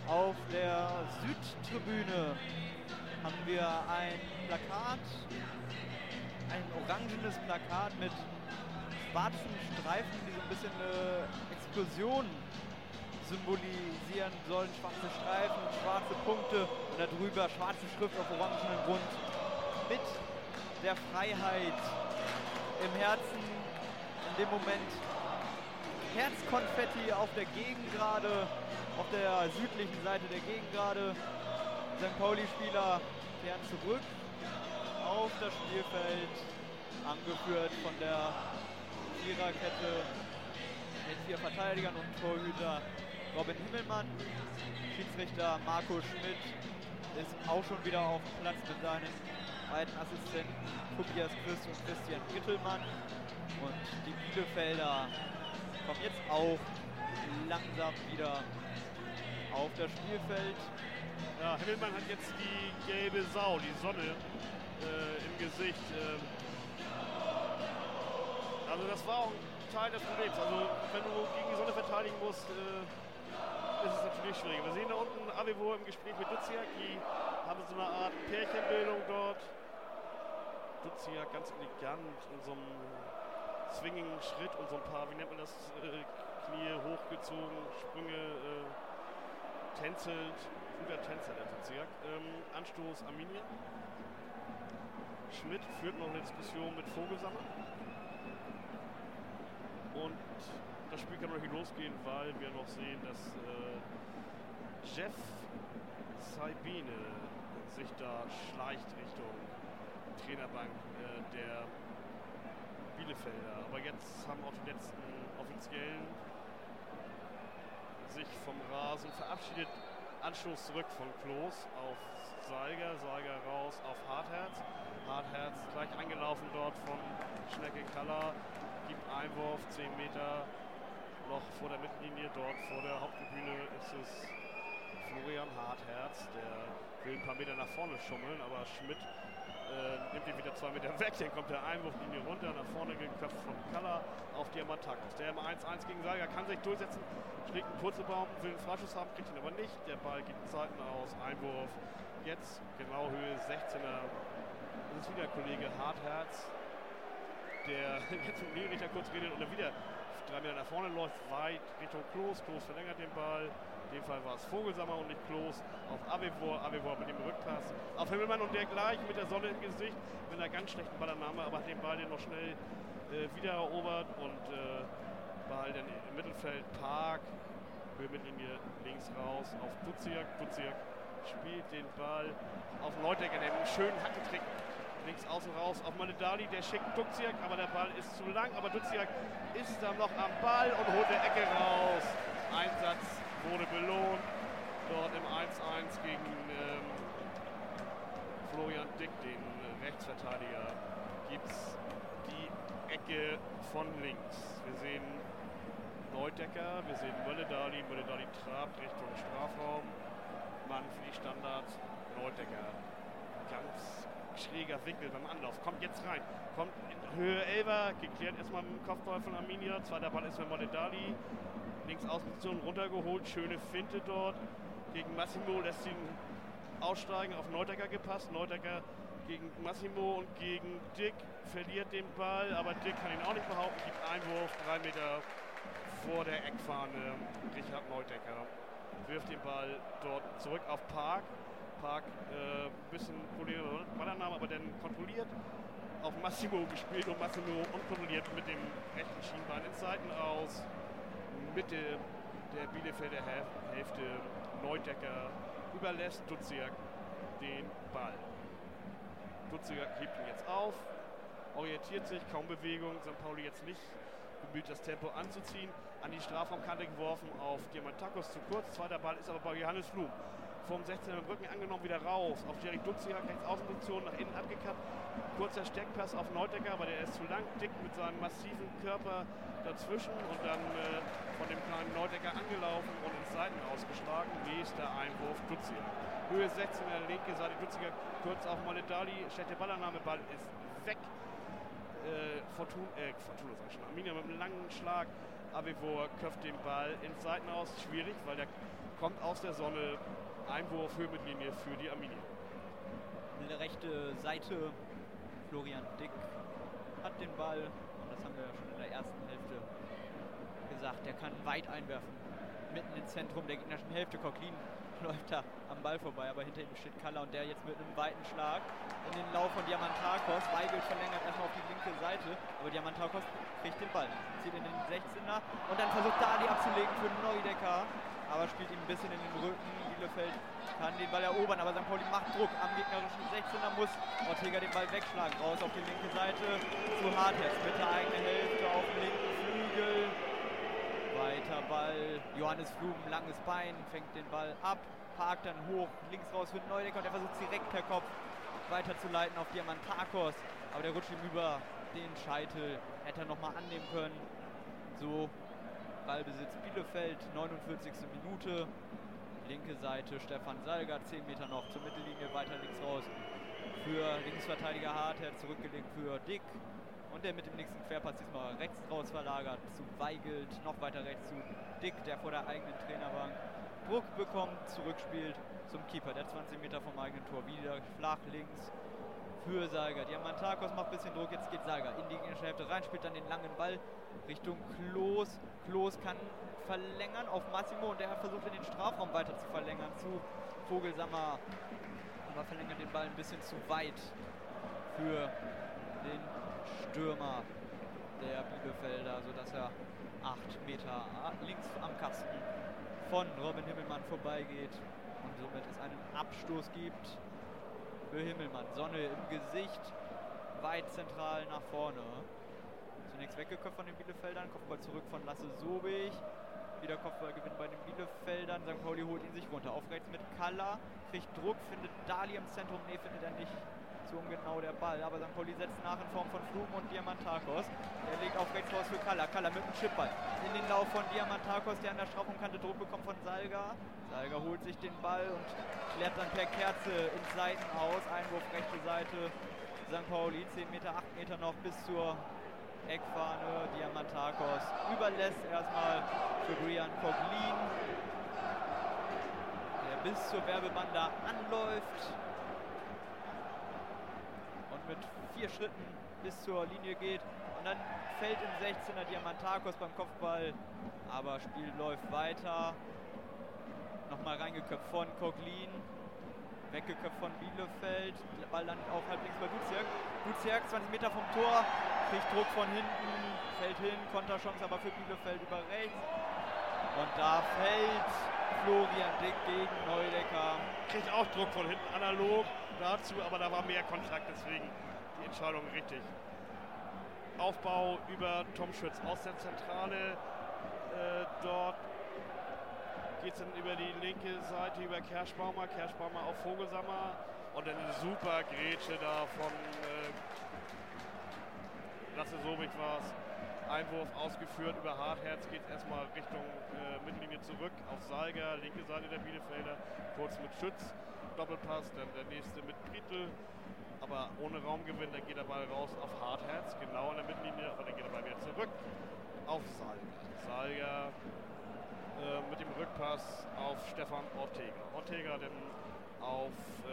Auf der Südtribüne haben wir ein Plakat, ein orangenes Plakat mit schwarzen Streifen, die so ein bisschen eine Explosion symbolisieren sollen. Schwarze Streifen, schwarze Punkte und darüber schwarze Schrift auf orangenem Grund mit der Freiheit im Herzen. In dem Moment Herzkonfetti auf der Gegengrade, auf der südlichen Seite der Gegengrade. St. Pauli-Spieler kehren zurück auf das Spielfeld, angeführt von der Viererkette mit 4 Verteidigern und Torhüter Robin Himmelmann. Schiedsrichter Marco Schmidt ist auch schon wieder auf dem Platz mit seinen beiden Assistenten Tobias Christ und Christian Gittelmann. Und die Bielefelder kommen jetzt auch langsam wieder auf das Spielfeld. Ja, Himmelmann hat jetzt die gelbe Sau, die Sonne im Gesicht. Also das war auch ein Teil des Problems. Also wenn du gegen die Sonne verteidigen musst, ist es natürlich schwierig. Wir sehen da unten Avevo im Gespräch mit Duziak. Die haben so eine Art Pärchenbildung dort. Duziak ganz elegant in so einem swingenden Schritt und so ein paar, wie nennt man das, Knie hochgezogen, Sprünge, tänzelt. Guter Tänzer, der Duziak. Anstoß Arminia. Schmidt führt noch eine Diskussion mit Vogelsammer. Und das Spiel kann noch nicht losgehen, weil wir noch sehen, dass Jeff Saibene sich da schleicht Richtung Trainerbank der Bielefelder. Aber jetzt haben auch die letzten Offiziellen sich vom Rasen verabschiedet. Anstoß zurück von Kloß auf Seiger, Seiger raus auf Hartherz. Hartherz gleich angelaufen dort von Schnecke Kaller, gibt Einwurf, 10 Meter noch vor der Mittellinie, dort vor der Haupttribüne ist es Florian Hartherz, der will ein paar Meter nach vorne schummeln, aber Schmidt nimmt ihn wieder 2 Meter weg, dann kommt der Einwurflinie runter, nach vorne geköpft von Kaller auf Diamantakos. Der im 1-1 gegen Seiger kann sich durchsetzen, schlägt einen Purzelbaum, will einen Freischuss haben, kriegt ihn aber nicht. Der Ball geht in Zeiten aus, Einwurf, jetzt genau Höhe 16er. Das ist wieder Kollege Hartherz, der jetzt mit Nielrichter kurz redet und dann wieder 3 Meter nach vorne läuft, weit Richtung Kloß. Kloß verlängert den Ball. In dem Fall war es Vogelsammer und nicht Kloß. Auf Avevor. Avevor mit dem Rückpass auf Himmelmann und der gleich mit der Sonne im Gesicht. Mit einer ganz schlechten Ballannahme, aber hat den Ball dann noch schnell wieder erobert und Ball dann im Mittelfeld. Park. Höhenmittellinie links raus auf Duziak. Duziak spielt den Ball auf Neudecker, der einen schönen Hackentrick links außen raus auf Maledali, der schickt Duziak, aber der Ball ist zu lang, aber Duziak ist dann noch am Ball und holt der Ecke raus. Einsatz wurde belohnt, dort im 1-1 gegen Florian Dick, den Rechtsverteidiger, gibt es die Ecke von links. Wir sehen Neudecker, wir sehen Maledali, Maledali trabt Richtung Strafraum, Mann für die Standards, Neudecker, ganz schräger Winkel beim Anlauf, kommt jetzt rein, kommt in Höhe 11er, geklärt erstmal mit dem Kopfball von Arminia, zweiter Ball ist mit Maledali, links Außenposition runtergeholt, schöne Finte dort, gegen Massimo lässt ihn aussteigen, auf Neudecker gepasst, Neudecker gegen Massimo und gegen Dick, verliert den Ball, aber Dick kann ihn auch nicht behaupten, gibt Einwurf, 3 Meter vor der Eckfahne, Richard Neudecker wirft den Ball dort zurück auf Park. Park ein bisschen Probleme mit Ballannahme, aber dann kontrolliert auf Massimo gespielt und Massimo unkontrolliert mit dem rechten Schienbein ins Seiten aus. Mitte der Bielefelder Hälfte Neudecker überlässt Duziak den Ball. Duziak hebt ihn jetzt auf, orientiert sich, kaum Bewegung, St. Pauli jetzt nicht bemüht, das Tempo anzuziehen, an die Strafraumkante geworfen auf Diamantakos zu kurz, zweiter Ball ist aber bei Johannes Flum. Vom 16er Rücken angenommen, wieder raus. Auf Jerry Duziak, rechts Außenposition, nach innen abgekappt. Kurzer Steckpass auf Neudecker, aber der ist zu lang. Dick mit seinem massiven Körper dazwischen und dann von dem kleinen Neudecker angelaufen und ins Seiten ausgeschlagen. Nächster Einwurf Duziak. Höhe 16er, linke Seite Duziak, kurz auf Maledali. Schlechte Ballannahme, Ball ist weg. Fortuna sag ich schon. Arminia mit einem langen Schlag Abivor köpft den Ball ins Seitenaus. Schwierig, weil der kommt aus der Sonne. Einwurf, Höhenmittellinie für die Arminia. Rechte Seite. Florian Dick hat den Ball. Und das haben wir ja schon in der ersten Hälfte gesagt. Der kann weit einwerfen. Mitten ins Zentrum der gegnerischen Hälfte. Coquelin läuft da am Ball vorbei, aber hinter ihm steht Kalla und der jetzt mit einem weiten Schlag in den Lauf von Diamantakos. Weigelt verlängert erstmal auf die linke Seite, aber Diamantakos kriegt den Ball, zieht in den 16er und dann versucht Dali abzulegen für Neudecker, aber spielt ihm ein bisschen in den Rücken. Bielefeld kann den Ball erobern, aber St. Pauli macht Druck am gegnerischen 16er, muss Ortega den Ball wegschlagen, raus auf die linke Seite zu Hartherz, Mitte eigene Hälfte auf dem linken Flügel. Weiter Ball, Johannes Flum, langes Bein, fängt den Ball ab, parkt dann hoch, links raus für Neudecker und er versucht direkt per Kopf weiterzuleiten auf Diamantakos. Aber der rutscht ihm über den Scheitel, hätte er nochmal annehmen können. So, Ballbesitz Bielefeld, 49. Minute. Linke Seite Stefan Salga, 10 Meter noch zur Mittellinie, weiter links raus für Linksverteidiger Hartherz, zurückgelegt für Dick. Und der mit dem nächsten Querpass diesmal rechts raus verlagert zu Weigelt, noch weiter rechts zu Dick, der vor der eigenen Trainerbank Druck bekommt, zurückspielt zum Keeper, der 20 Meter vom eigenen Tor, wieder flach links für Salga. Diamantakos macht ein bisschen Druck, jetzt geht Salga in die gegnerische Hälfte rein, spielt dann den langen Ball Richtung Klos. Klos kann verlängern auf Massimo und der versucht in den Strafraum weiter zu verlängern zu Vogelsammer, aber verlängert den Ball ein bisschen zu weit für den Stürmer der Bielefelder, sodass er 8 Meter links am Kasten von Robin Himmelmann vorbeigeht und somit es einen Abstoß gibt für Himmelmann. Sonne im Gesicht, weit zentral nach vorne. Zunächst weggeköpft von den Bielefeldern, Kopfball zurück von Lasse Sobich. Wieder Kopfballgewinn bei den Bielefeldern. St. Pauli holt ihn sich runter. Auf rechts mit Kalla, kriegt Druck, findet Dali im Zentrum. Nee, findet er nicht. Zu ungenau der Ball. Aber St. Pauli setzt nach in Form von Flum und Diamantakos. Der legt auf rechts raus für Kalla. Kalla mit dem Chipball in den Lauf von Diamantakos, der an der Strafraumkante Druck bekommt von Salga. Salga holt sich den Ball und klärt dann per Kerze ins Seitenaus. Einwurf rechte Seite. St. Pauli 10 Meter, 8 Meter noch bis zur Eckfahne. Diamantakos überlässt erstmal für Brian Coquelin, der bis zur Werbebande anläuft und mit 4 Schritten bis zur Linie geht und dann fällt im 16er Diamantakos beim Kopfball, aber Spiel läuft weiter. Nochmal reingeköpft von Coquelin, weggeköpft von Bielefeld, der Ball landet auch halb links bei Duziak. Duziak 20 Meter vom Tor, kriegt Druck von hinten, fällt hin, Konterchance aber für Bielefeld über rechts. Und da fällt Florian Dick gegen Neudecker. Kriegt auch Druck von hinten, analog dazu, aber da war mehr Kontakt, deswegen die Entscheidung richtig. Aufbau über Tom Schütz aus der Zentrale, dort geht es dann über die linke Seite über Kerschbaumer auf Vogelsammer und dann eine super Grätsche da von Lasse Sobich war es. Einwurf ausgeführt über Hartherz, geht es erstmal Richtung Mittellinie zurück auf Salga, linke Seite der Bielefelder, kurz mit Schütz, Doppelpass, dann der nächste mit Prietl, aber ohne Raumgewinn, dann geht der Ball raus auf Hartherz, genau an der Mittellinie, aber dann geht der Ball wieder zurück auf Salga. Salga mit dem Rückpass auf Stefan Ortega. Ortega dann auf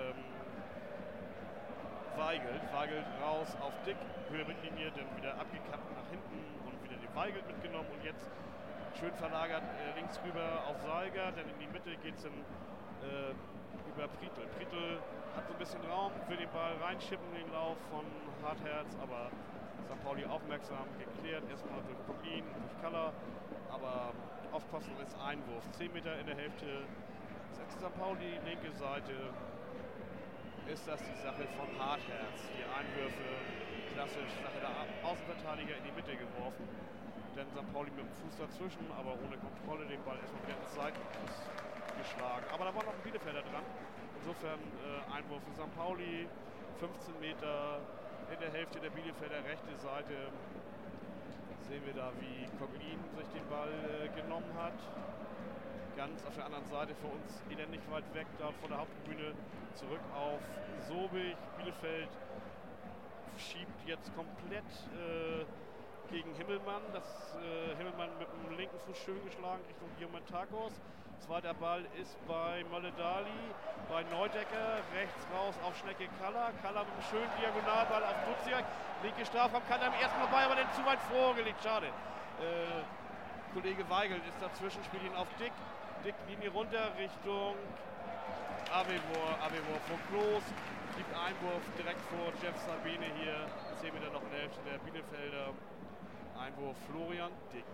Weigelt raus auf Dick, Höhe Mittellinie, dann wieder abgekappt nach hinten und wieder den Weigelt mitgenommen und jetzt schön verlagert links rüber auf Salga, dann in die Mitte geht es dann über Prietl. Prietl hat so ein bisschen Raum, will den Ball reinschippen in den Lauf von Hartherz, aber St. Pauli aufmerksam geklärt, erstmal durch Coquelin, durch Kalla, aber aufpassen ist Einwurf. 10 Meter in der Hälfte setzt St. Pauli, linke Seite. Ist das die Sache von Hartherz. Die Einwürfe, klassisch, Sache der Außenverteidiger in die Mitte geworfen. Dann St. Pauli mit dem Fuß dazwischen, aber ohne Kontrolle den Ball erstmal wieder ins Seitenfuß geschlagen. Aber da war noch ein Bielefelder dran. Insofern Einwurf für St. Pauli, 15 Meter in der Hälfte der Bielefelder rechte Seite. Sehen wir da, wie Coquelin sich den Ball genommen hat. Ganz auf der anderen Seite für uns elendig weit weg, dort von der Haupttribüne zurück auf Sobich. Bielefeld schiebt jetzt komplett gegen Himmelmann. Himmelmann mit dem linken Fuß schön geschlagen Richtung Diamantakos. Zweiter Ball ist bei Molle-Dali, bei Neudecker, rechts raus auf Schnecke Kalla. Kalla mit einem schönen Diagonalball auf Duziak. Linke Strafraum, kann er am ersten Mal bei, aber dann zu weit vorgelegt. Schade. Kollege Weigel ist dazwischen, spielt ihn auf Dick. Dick Linie runter Richtung Avevor vor Klos. Gibt Einwurf direkt vor Jeff Sabine hier. 10 Meter noch in der Hälfte der Bielefelder. Einwurf Florian Dick.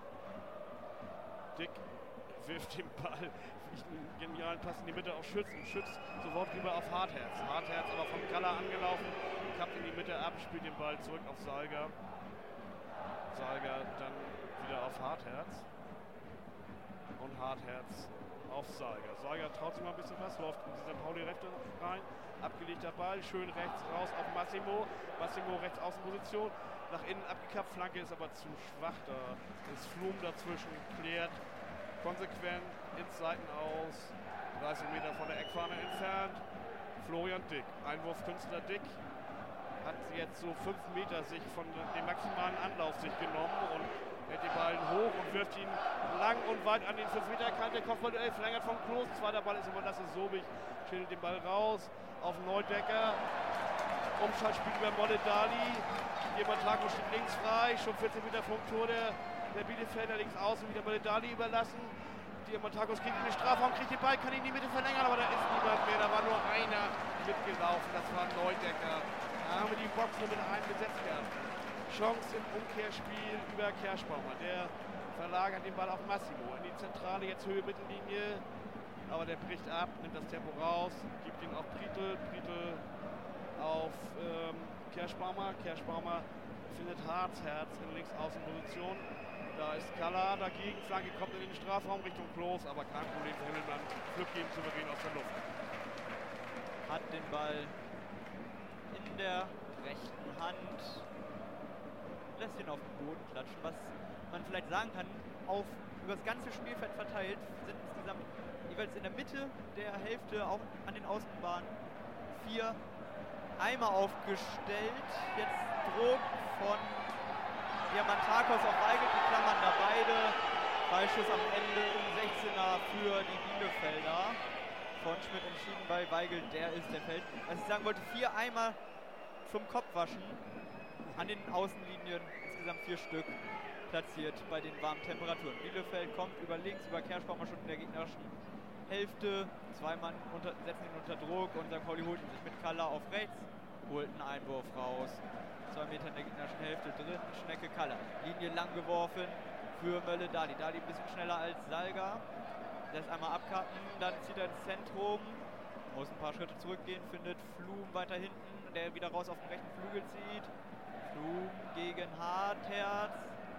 Dick wirft den Ball, einen genialen Pass in die Mitte auf Schütz und Schütz sofort rüber auf Hartherz. Hartherz aber vom Kalla angelaufen, kappt in die Mitte ab, spielt den Ball zurück auf Salga. Salga dann wieder auf Hartherz. Und Hartherz auf Salga. Salga traut sich mal ein bisschen was, läuft in die St. Pauli rechte rein. Abgelegter Ball, schön rechts raus auf Massimo. Massimo rechts Außenposition. Nach innen abgekappt, Flanke ist aber zu schwach. Da ist Flum dazwischen, klärt konsequent ins Seitenaus. 30 Meter von der Eckfahne entfernt. Florian Dick, Einwurfkünstler Dick. Hat jetzt so 5 Meter sich von dem maximalen Anlauf sich genommen und hält den Ball hoch und wirft ihn lang und weit an den 5-Meter-Kante. Kopfballduell verlängert vom Klos. Zweiter Ball ist aber Lasse Sobich. Schädelt den Ball raus auf Neudecker. Umschaltspiel über Molle-Dali. Diamantakos steht links frei. Schon 14 Meter vom Tor der Bielefelder links außen. Wieder Molle-Dali überlassen. Diamantakos geht in den Strafraum, kriegt den Ball, kann ihn in die Mitte verlängern, aber da ist niemand mehr. Da war nur einer mitgelaufen. Das war Neudecker. Da haben wir die Box nur mit einem besetzt gehabt. Chance im Umkehrspiel über Kerschbaumer. Der verlagert den Ball auf Massimo. In die Zentrale, jetzt Höhe Mittellinie. Aber der bricht ab, nimmt das Tempo raus, gibt ihn auf Prietl. Prietl auf Kerschbaumer. Kerschbaumer findet Hartherz in Linksaußenposition. Da ist Kalla dagegen. Flanke kommt in den Strafraum Richtung Klos, aber kein Problem für Himmelmann. Pflückt ihn souverän aus der Luft. Hat den Ball in der rechten Hand. Lässt ihn auf den Boden klatschen. Was man vielleicht sagen kann, über das ganze Spielfeld verteilt sind insgesamt jeweils in der Mitte der Hälfte auch an den Außenbahnen 4 Eimer aufgestellt. Jetzt Druck von Diamantakos auf Weigel, die klammern da beide. Freischuss am Ende im 16er für die Bielefelder. Von Schmidt entschieden bei Weigel, der ist der Feld. Was ich sagen wollte, 4 Eimer zum Kopfwaschen an den Außenlinien, insgesamt 4 Stück platziert bei den warmen Temperaturen. Bielefeld kommt über links, über Kerschbaumer schon in der gegnerischen Hälfte. 2 Mann setzen ihn unter Druck und St. Pauli holt ihn sich mit Kalla auf rechts, holt einen Einwurf raus. 2 Meter in der gegnerischen Hälfte drin, Schnecke Kalla. Linie lang geworfen für Molle-Dali. Dali ein bisschen schneller als Salga. Lässt einmal abkappen, dann zieht er ins Zentrum. Muss ein paar Schritte zurückgehen, findet Flum weiter hinten, der wieder raus auf den rechten Flügel zieht. Flum gegen Hartherz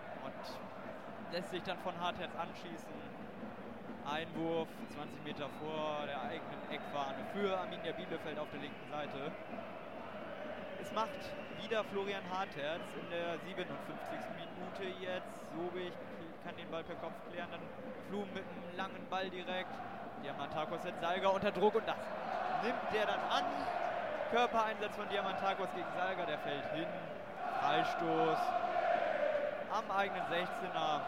und lässt sich dann von Hartherz anschießen. Einwurf 20 Meter vor der eigenen Eckfahne für Arminia Bielefeld auf der linken Seite. Es macht wieder Florian Hartherz in der 57. Minute jetzt. Sobich kann den Ball per Kopf klären, dann Flum mit einem langen Ball direkt. Diamantakos setzt Salga unter Druck und das nimmt der dann an. Körpereinsatz von Diamantakos gegen Salga, der fällt hin. Freistoß am eigenen 16er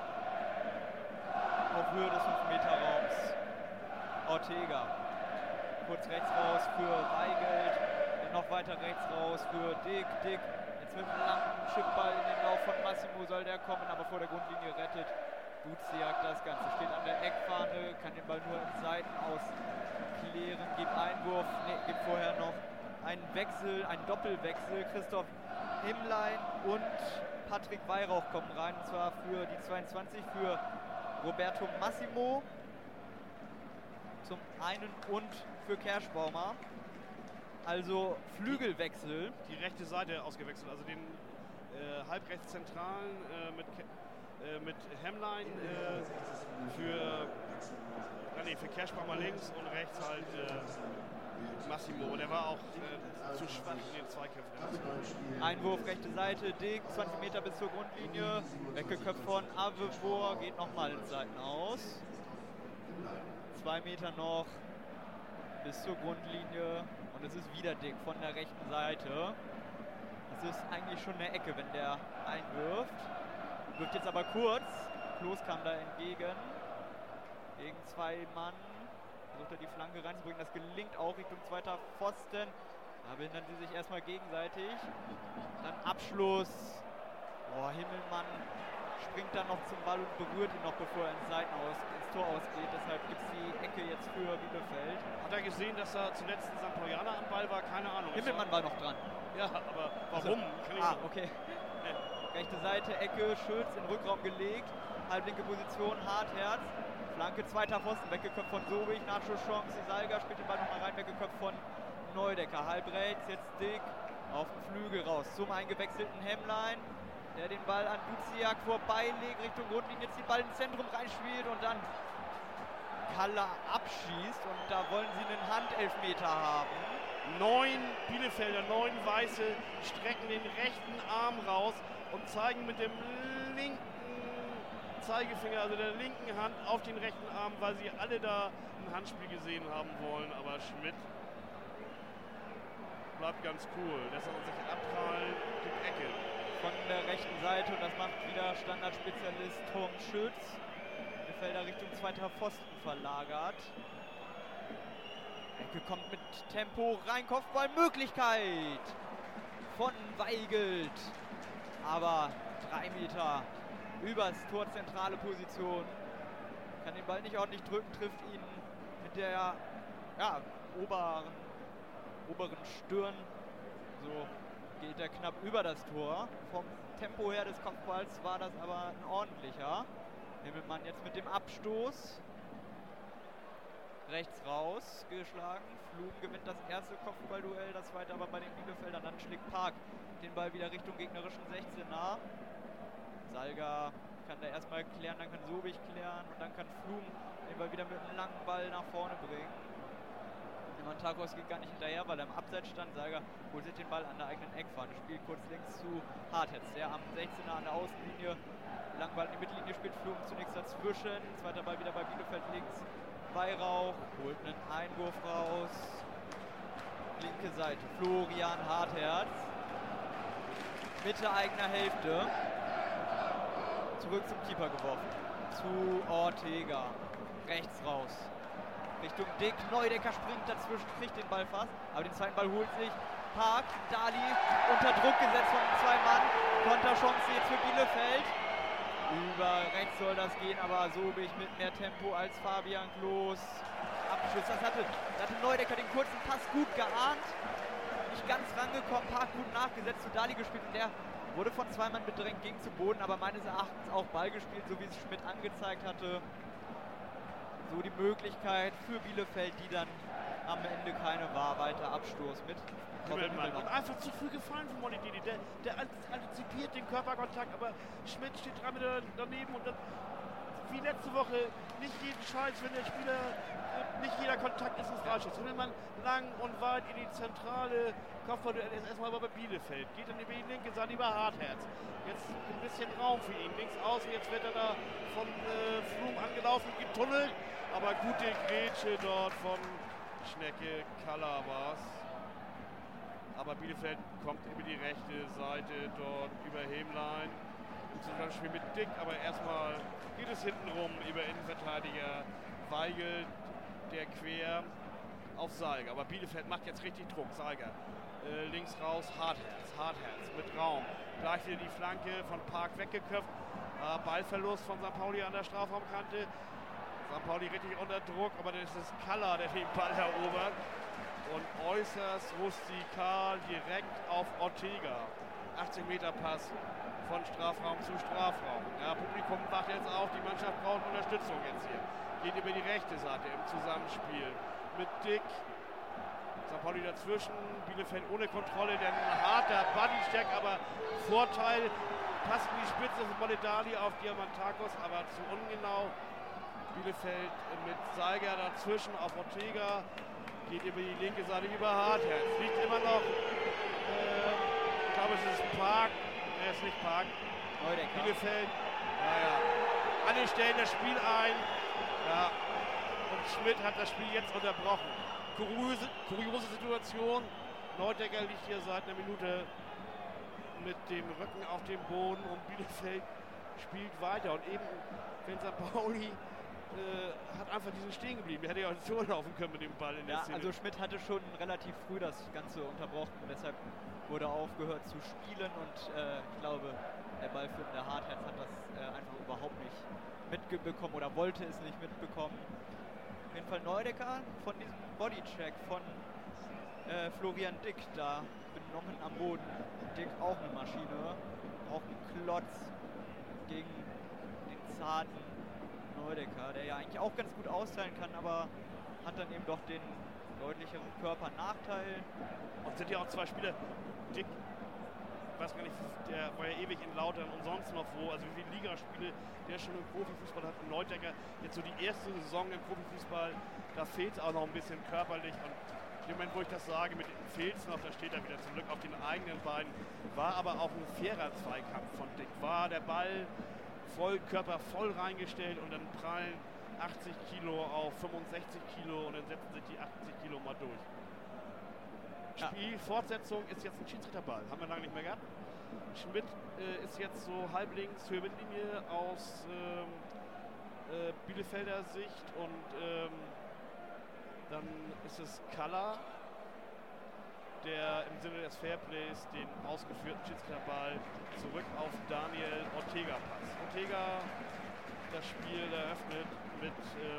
auf Höhe des 5-Meter-Raums. Ortega kurz rechts raus für Weigelt, dann noch weiter rechts raus für Dick. Dick jetzt mit einem langen Chipball in den Lauf von Massimo soll der kommen, aber vor der Grundlinie rettet Duziak das Ganze. Steht an der Eckfahne, kann den Ball nur ins Seitenaus klären, gibt Einwurf, gibt vorher noch einen Wechsel, einen Doppelwechsel. Christoph Himmlein und Patrick Weihrauch kommen rein, und zwar für die 22 für Roberto Massimo zum einen und für Kerschbaumer. Also Flügelwechsel. Die rechte Seite ausgewechselt, also den halbrechts zentralen mit Hemmlein für Kerschbaumer links und rechts halt Massimo. Der war auch zu schwach in den Zweikämpfen. Einwurf rechte Seite, Dick, 20 Meter bis zur Grundlinie. Weggeköpft von Avevor, geht nochmal ins Seitenaus. 2 Meter noch bis zur Grundlinie. Und es ist wieder Dick von der rechten Seite. Das ist eigentlich schon eine Ecke, wenn der einwirft. Wirft jetzt aber kurz. Klos kam da entgegen. Gegen 2 Mann. Versucht er die Flanke reinzubringen. Das gelingt auch Richtung zweiter Pfosten. Da behindern sie sich erstmal gegenseitig. Dann Abschluss. Boah, Himmelmann springt dann noch zum Ball und berührt ihn noch, bevor er ins Tor ausgeht. Deshalb gibt es die Ecke jetzt für Bielefeld. Hat er gesehen, dass da zuletzt ein St. Paulianer am Ball war? Keine Ahnung. Himmelmann war noch dran. Ja, aber warum? Also, okay. Rechte Seite, Ecke, Schütz in den Rückraum gelegt. Halblinke Position, Hartherz. Flanke, zweiter Pfosten, weggeköpft von Sobich. Nachschusschance, Salga spielt den Ball nochmal rein, weggeköpft von Neudecker. Halb rechts, jetzt Dick auf den Flügel raus zum eingewechselten Hemmlein, der den Ball an Duziak vorbeilegt, Richtung Grundlinie, jetzt den Ball ins Zentrum reinspielt und dann Kalla abschießt. Und da wollen sie einen Handelfmeter haben. 9 Bielefelder, 9 Weiße strecken den rechten Arm raus und zeigen mit dem linken Zeigefinger, also der linken Hand, auf den rechten Arm, weil sie alle da ein Handspiel gesehen haben wollen. Aber Schmidt bleibt ganz cool. Lässt er sich abprallen, gibt Ecke. Von der rechten Seite, und das macht wieder Standardspezialist Tom Schütz. Bielefelder Richtung zweiter Pfosten verlagert. Ecke kommt mit Tempo rein, Kopfballmöglichkeit von Weigelt. Aber 3 Meter übers Tor, zentrale Position. Kann den Ball nicht ordentlich drücken, trifft ihn mit der oberen Stirn. So geht er knapp über das Tor. Vom Tempo her des Kopfballs war das aber ein ordentlicher. Himmelmann jetzt mit dem Abstoß. Rechts raus geschlagen. Flum gewinnt das erste Kopfballduell, das zweite aber bei den Bielefeldern. Dann schlägt Park den Ball wieder Richtung gegnerischen 16er. Salga kann da erstmal klären, dann kann Sobich klären und dann kann Flum den Ball wieder mit einem langen Ball nach vorne bringen. Mantakos geht gar nicht hinterher, weil er im Abseits stand. Salga holt sich den Ball an der eigenen Eckfahne, spielt kurz links zu Hartherz, der am 16er an der Außenlinie lang Ball in die Mittellinie spielt. Flum zunächst dazwischen, zweiter Ball wieder bei Bielefeld links. Weihrauch holt einen Einwurf raus. Linke Seite, Florian Hartherz. Mitte eigener Hälfte. Zurück zum Keeper geworfen. Zu Ortega. Rechts raus. Richtung Dick. Neudecker springt dazwischen, kriegt den Ball fast. Aber den zweiten Ball holt sich Park. Dali unter Druck gesetzt von 2 Mann. Konterchance jetzt für Bielefeld. Über rechts soll das gehen, aber Sobich mit mehr Tempo als Fabian Klos. Abschluss, das hatte Neudecker den kurzen Pass gut geahnt. Nicht ganz rangekommen, Park gut nachgesetzt, zu Dali gespielt und der wurde von 2 Mann bedrängt, ging zu Boden, aber meines Erachtens auch Ball gespielt, so wie es Schmidt angezeigt hatte. So die Möglichkeit für Bielefeld, die dann am Ende keine war. Weiter Abstoß mit Himmelmann. Und einfach zu früh gefallen von Molidini. Der antizipiert den Körperkontakt, aber Schmidt steht 3 Meter daneben und dann, wie letzte Woche, nicht jeden Scheiß, wenn der Spieler, nicht jeder Kontakt ist ein Freischuss. Himmelmann lang und weit in die zentrale Kopfballduell, ist erstmal bei Bielefeld. Geht dann über die linke Seite über Hartherz. Jetzt ein bisschen Raum für ihn. Links außen, jetzt wird er da von Flum angelaufen, getunnelt. Aber gute Grätsche dort von Schnecke, Kalla war's. Aber Bielefeld kommt über die rechte Seite dort über Hemlein. Im Zusammenspiel mit Dick, aber erstmal geht es hinten rum über Innenverteidiger Weigel, der quer auf Salga. Aber Bielefeld macht jetzt richtig Druck. Salga links raus, Hartherz mit Raum. Gleich wieder die Flanke von Park weggeköpft. Ballverlust von St. Pauli an der Strafraumkante. St. Pauli richtig unter Druck, aber dann ist es Kalla, der den Ball erobert. Und äußerst rustikal direkt auf Ortega. 80 Meter Pass von Strafraum zu Strafraum. Ja, Publikum wacht jetzt auf, die Mannschaft braucht Unterstützung jetzt hier. Geht über die rechte Seite im Zusammenspiel mit Dick. St. Pauli dazwischen, Bielefeld ohne Kontrolle, denn ein harter Bodycheck, aber Vorteil, passt in die Spitze von Molidali auf Diamantakos, aber zu ungenau. Bielefeld mit Salga dazwischen auf Ortega. Geht über die linke Seite über Hartherz. Liegt immer noch, ich glaube es ist Park. Ne, es ist nicht Park. Neudecker. Bielefeld. Naja. Alle stellen das Spiel ein. Ja. Und Schmidt hat das Spiel jetzt unterbrochen. Kuriose Situation. Neudecker liegt hier seit einer Minute mit dem Rücken auf dem Boden und Bielefeld spielt weiter. Und eben, wenn St. Pauli hat einfach diesen stehen geblieben. Der hätte ja auch ins Tor laufen können mit dem Ball in der Szene. Also Schmidt hatte schon relativ früh das Ganze unterbrochen. Deshalb wurde aufgehört zu spielen und ich glaube, der Ballführende Hartherz hat das einfach überhaupt nicht mitbekommen oder wollte es nicht mitbekommen. Auf jeden Fall Neudecker von diesem Bodycheck von Florian Dick da benommen am Boden. Dick auch eine Maschine, auch ein Klotz gegen den zarten Neudecker, der ja eigentlich auch ganz gut austeilen kann, aber hat dann eben doch den deutlicheren Körpernachteil. Und sind ja auch zwei Spieler, Dick, ich weiß gar nicht, der war ja ewig in Lautern und sonst noch wo, also wie viele Ligaspiele der schon im Profifußball hat. Neudecker, jetzt so die erste Saison im Profifußball, da fehlt es auch noch ein bisschen körperlich und im Moment, wo ich das sage, mit fehlt es noch, da steht er wieder zum Glück auf den eigenen Beinen, war aber auch ein fairer Zweikampf von Dick, war der Ball Körper voll reingestellt und dann prallen 80 Kilo auf 65 Kilo und dann setzen sich die 80 Kilo mal durch. Ja. Spielfortsetzung ist jetzt ein Schiedsrichterball, haben wir lange nicht mehr gehabt. Schmidt ist jetzt so halblinks Höhe Mittellinie aus Bielefelder Sicht und dann ist es Kalla, der im Sinne des Fairplays den ausgeführten Schiedsrichterball zurück auf Daniel Ortega passt. Ortega das Spiel eröffnet mit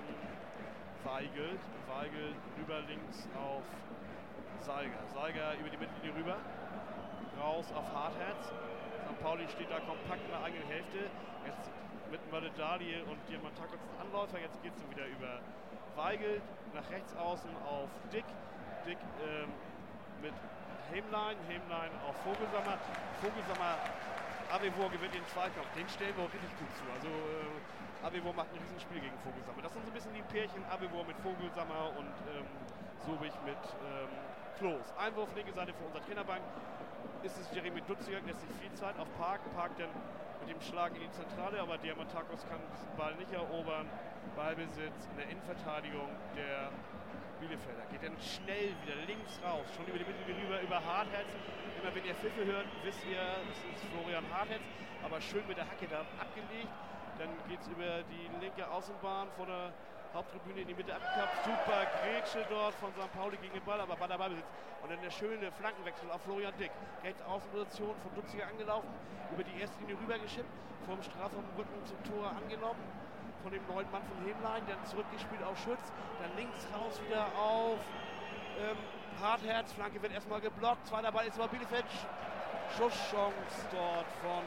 Weigelt. Weigelt rüber links auf Salger. Salger über die Mittellinie rüber. Raus auf Hartherz. St. Pauli steht da kompakt in der eigenen Hälfte. Jetzt mit Mölle-Dali und Diamantakos Anläufer. Jetzt geht es wieder über Weigelt nach rechts außen auf Dick. Dick mit Hämlein auf Vogelsammer. Vogelsammer, Avevor gewinnt den Zweikampf. Den stellen wir auch richtig gut zu. Also Avevor macht ein Riesenspiel gegen Vogelsammer. Das sind so ein bisschen die Pärchen, Avevor mit Vogelsammer und Sobich mit Klos. Einwurf linke Seite für unsere Trainerbank. Ist es Jeremy Dutziger, lässt sich viel Zeit auf Park. Park dann mit dem Schlag in die Zentrale, aber Diamantakos kann den Ball nicht erobern. Ballbesitz in der Innenverteidigung der Bielefelder. Geht dann schnell wieder links raus, schon über die Mitte rüber, über Hartherz. Immer wenn ihr Pfiffe hört, wisst ihr, das ist Florian Hartherz, aber schön mit der Hacke da abgelegt. Dann geht es über die linke Außenbahn von der Haupttribüne in die Mitte abgekappt. Super Grätsche dort von St. Pauli gegen den Ball, aber bei der Ballbesitz. Und dann der schöne Flankenwechsel auf Florian Dick. Rechts Außenposition von Dutziger angelaufen, über die erste Linie rübergeschippt, vom Strafraumrücken zum Tor angenommen. Von dem neuen Mann von Hämlein, dann zurückgespielt auf Schütz, dann links raus wieder auf Hartherz, Flanke wird erstmal geblockt, zweiter Ball ist aber Bielefeld, Schusschance dort von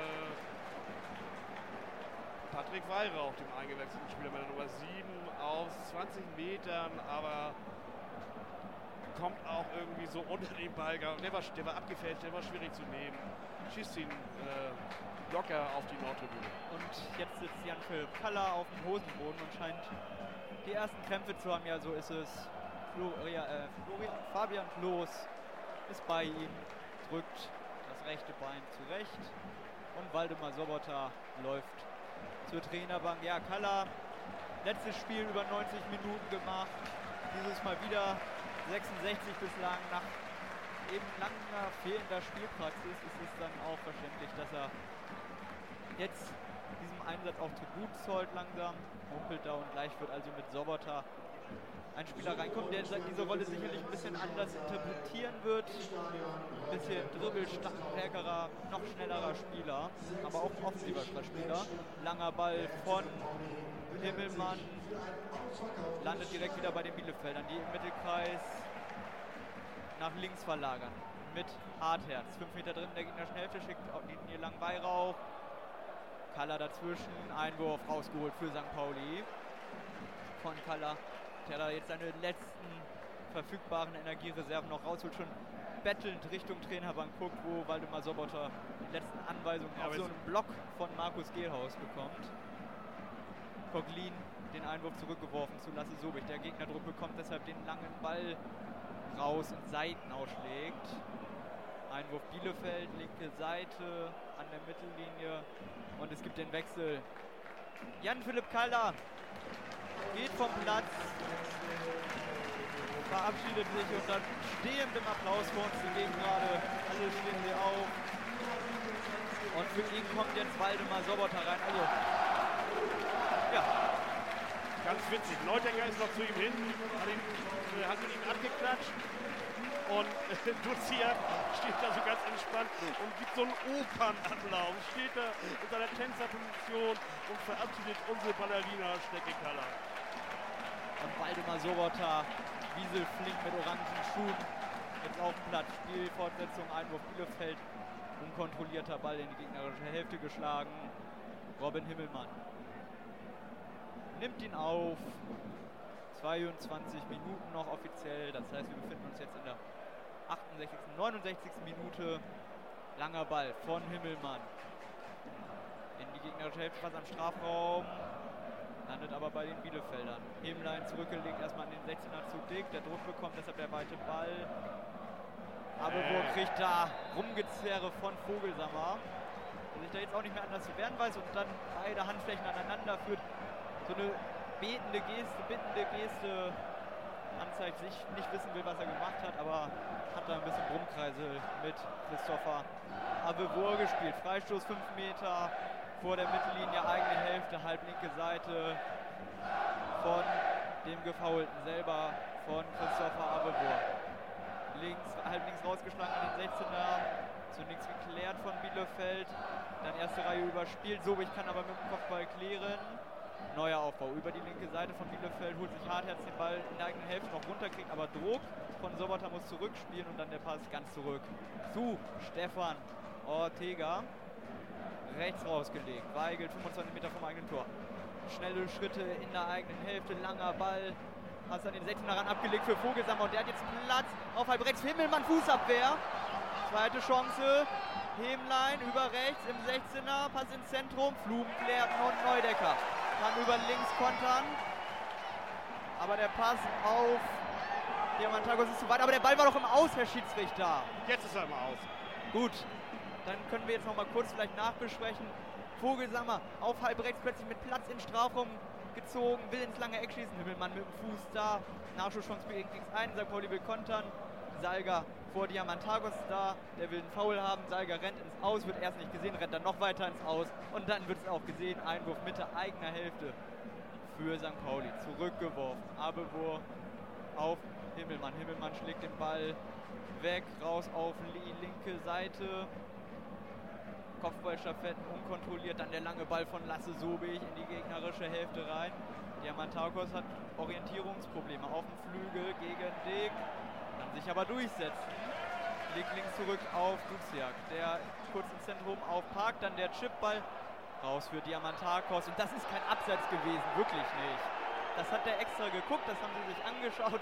Patrick Weihrauch, dem eingewechselten Spieler mit der Nummer 7 aus 20 Metern, aber kommt auch irgendwie so unter den Ball, der war abgefälscht, der war schwierig zu nehmen, schießt ihn locker auf die Nordtribüne. Und jetzt sitzt Jan-Philipp Kalla auf dem Hosenboden und scheint die ersten Krämpfe zu haben. Ja, so ist es. Fabian Klos ist bei ihm, drückt das rechte Bein zurecht. Und Waldemar Sobota läuft zur Trainerbank. Ja, Kalla, letztes Spiel über 90 Minuten gemacht. Dieses Mal wieder 66 bislang. Nach eben langer fehlender Spielpraxis ist es dann auch verständlich, dass er jetzt diesem Einsatz auch Tribut zollt langsam, humpelt da und gleich wird also mit Sobota ein Spieler reinkommen, der diese Rolle sicherlich ein bisschen anders interpretieren wird. Ein bisschen dribbelstärkerer, noch schnellerer Spieler, aber auch ein offensiver Spieler. Langer Ball von Himmelmann, landet direkt wieder bei den Bielefeldern, die im Mittelkreis nach links verlagern. Mit Hartherz, 5 Meter drin, der Gegner Hälfte schickt auf die Linie lang Weihrauch. Kalla dazwischen, Einwurf rausgeholt für St. Pauli von Kalla, der da jetzt seine letzten verfügbaren Energiereserven noch rausholt, schon bettelnd Richtung Trainerbank guckt, wo Waldemar Sobota die letzten Anweisungen auf so einen Block von Markus Gehlhaus bekommt. Coglin den Einwurf zurückgeworfen zu Lasse Sobich. Der Gegnerdruck bekommt deshalb den langen Ball raus und Seiten ausschlägt. Einwurf Bielefeld, linke Seite an der Mittellinie und es gibt den Wechsel. Jan-Philipp Kalla geht vom Platz, verabschiedet sich und dann stehend im Applaus vor uns. Die gehen gerade, alle stehen sie auf, Und für ihn kommt jetzt Waldemar Sobotta rein. Also, ja. Ganz witzig. Neudecker ist noch zu ihm hin, hat mit ihm abgeklatscht. Und Duziak steht da so ganz entspannt und gibt so einen Opernanlauf. Steht da in seiner Tänzerposition und verabschiedet unsere Ballerina Stecke Kaller. Und Waldemar Sobotta, wieselflink mit orangen Schuhen, jetzt auf dem Platz. Spielfortsetzung, Einwurf Bielefeld. Unkontrollierter Ball in die gegnerische Hälfte geschlagen. Robin Himmelmann nimmt ihn auf. 22 Minuten noch offiziell. Das heißt, wir befinden uns jetzt in der 68., 69. Minute. Langer Ball von Himmelmann in die gegnerische Hälfte, fast am Strafraum. Landet aber bei den Bielefeldern. Hemlein zurückgelegt, erstmal an den 16er zu dick. Der Druck bekommt, deshalb der weite Ball. Abelburg kriegt da Rumgezerre von Vogelsammer, der sich da jetzt auch nicht mehr anders zu wehren weiß und dann beide Handflächen aneinander führt. So eine bittende Geste anzeigt, sich nicht wissen will, was er gemacht hat, aber hat da ein bisschen Brummkreisel mit Christopher Abelburg gespielt. Freistoß 5 Meter vor der Mittellinie, eigene Hälfte, halblinke Seite von dem Gefoulten selber, von Christopher Abelburg. Halb links rausgeschlagen an den 16er, zunächst geklärt von Bielefeld, dann erste Reihe überspielt, Sobich kann aber mit dem Kopfball klären. Neuer Aufbau über die linke Seite von Bielefeld, holt sich Hartherz den Ball in der eigenen Hälfte noch runterkriegt, aber Druck von Sobotta muss zurückspielen und dann der Pass ganz zurück zu Stefan Ortega. Rechts rausgelegt, Weigelt 25 Meter vom eigenen Tor. Schnelle Schritte in der eigenen Hälfte, langer Ball. Hast an den 16er ran abgelegt für Vogelsammer und der hat jetzt Platz auf halb rechts. Himmelmann, Fußabwehr. Zweite Chance. Hemlein über rechts im 16er. Pass ins Zentrum. Flum klärt und Neudecker kann über links kontern. Aber der Pass auf Diamantagos ist zu weit. Aber der Ball war doch im Aus, Herr Schiedsrichter. Jetzt ist er im Aus. Gut, dann können wir jetzt noch mal kurz vielleicht nachbesprechen. Vogelsammer auf halb rechts plötzlich mit Platz im Strafraum gezogen, will ins lange Eck schießen, Himmelmann mit dem Fuß da, Nachschusschance gegen ein, St. Pauli will kontern, Salga vor Diamantagos da, der will einen Foul haben, Salga rennt ins Aus, wird erst nicht gesehen, rennt dann noch weiter ins Aus und dann wird es auch gesehen, Einwurf Mitte eigener Hälfte für St. Pauli, zurückgeworfen, Abelburg auf Himmelmann, Himmelmann schlägt den Ball weg, raus auf die linke Seite, Kopfballstaffetten unkontrolliert, dann der lange Ball von Lasse Sobich in die gegnerische Hälfte rein. Diamantakos hat Orientierungsprobleme auf dem Flügel gegen Dick, kann sich aber durchsetzen. Legt links zurück auf Duziak, der kurz ins Zentrum aufparkt, dann der Chipball raus für Diamantakos und das ist kein Abseits gewesen, wirklich nicht. Das hat der extra geguckt, das haben sie sich angeschaut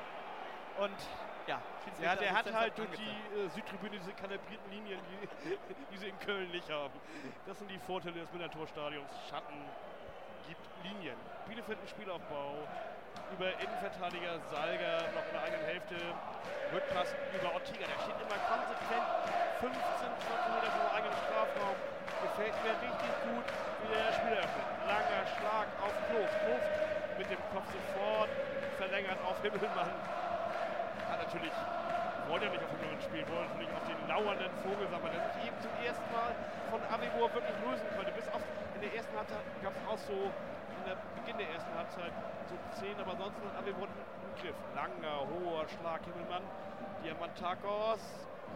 und ja, der hat halt durch die Südtribüne diese kalibrierten Linien, die sie in Köln nicht haben. Das sind die Vorteile des Millantor-Stadions. Schatten gibt Linien. Bielefeld im Spielaufbau. Über Innenverteidiger Salga noch in der eigenen Hälfte. Rückpass über Ortega. Der steht immer konsequent 15, 20 Meter vom eigenen Strafraum. Gefällt mir richtig gut, wie der Spieler öffnet. Langer Schlag auf Klos. Klos mit dem Kopf sofort verlängert auf Himmelmann. Natürlich wollte er nicht auf den spielen, wollte natürlich auf den lauernden Vogelsammer, der sich eben zum ersten Mal von Avivor wirklich lösen konnte. Bis auf in der ersten Halbzeit gab es auch so, in der Beginn der ersten Halbzeit so 10, aber sonst hat Avivor einen Griff. Langer, hoher Schlag, Himmelmann, Diamantakos,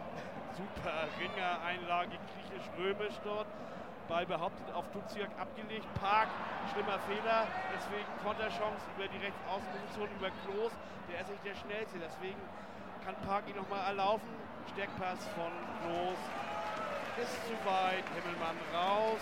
super Ringer-Einlage, griechisch-römisch dort. Ball behauptet auf Duziak abgelegt, Park, schlimmer Fehler, deswegen Konterchance über die Rechtsaußenposition über Klos, der ist nicht der schnellste, deswegen kann Park ihn nochmal erlaufen, Steckpass von Klos, ist zu weit, Himmelmann raus,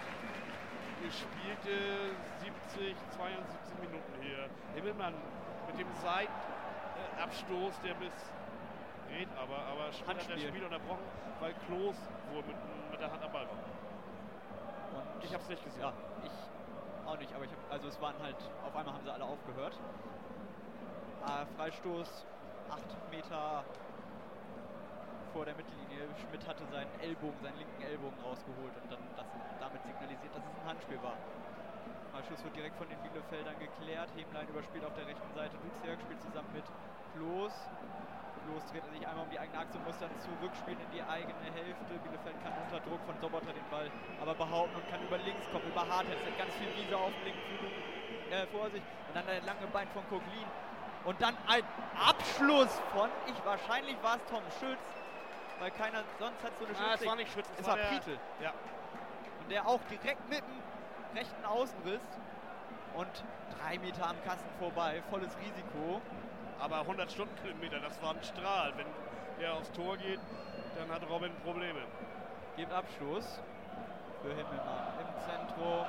gespielte 70, 72 Minuten hier, Himmelmann mit dem Seitenabstoß, der missrät aber schon hat das Spiel unterbrochen, weil Klos wohl mit der Hand am Ball war. Und ich hab's nicht gesehen. Ja, ich auch nicht, aber also es waren halt, auf einmal haben sie alle aufgehört. Freistoß, 8 Meter vor der Mittellinie. Schmidt hatte seinen linken Ellbogen rausgeholt und dann damit signalisiert, dass es ein Handspiel war. Schuss wird direkt von den Bielefeldern geklärt. Hemlein überspielt auf der rechten Seite. Duziak spielt zusammen mit Kloß. Kloß dreht sich einmal um die eigene Achse und muss dann zurückspielen in die eigene Hälfte. Bielefeld kann unter Druck von Sobotta den Ball aber behaupten und kann über links kommen, über Harthetz. Hat ganz viel Wiese auf dem linken Flügel vor sich. Und dann der lange Bein von Coquelin. Und dann ein Abschluss von, wahrscheinlich war es Tom Schütz, weil keiner sonst hat so eine Schütz. Es war nicht Schütz, es war Prietl. Ja. Und der auch direkt mit dem rechten Außenriss und 3 Meter am Kasten vorbei, volles Risiko. Aber 100 Stundenkilometer, das war ein Strahl. Wenn er aufs Tor geht, dann hat Robin Probleme. Gibt Abstoß für Himmelmann. Im Zentrum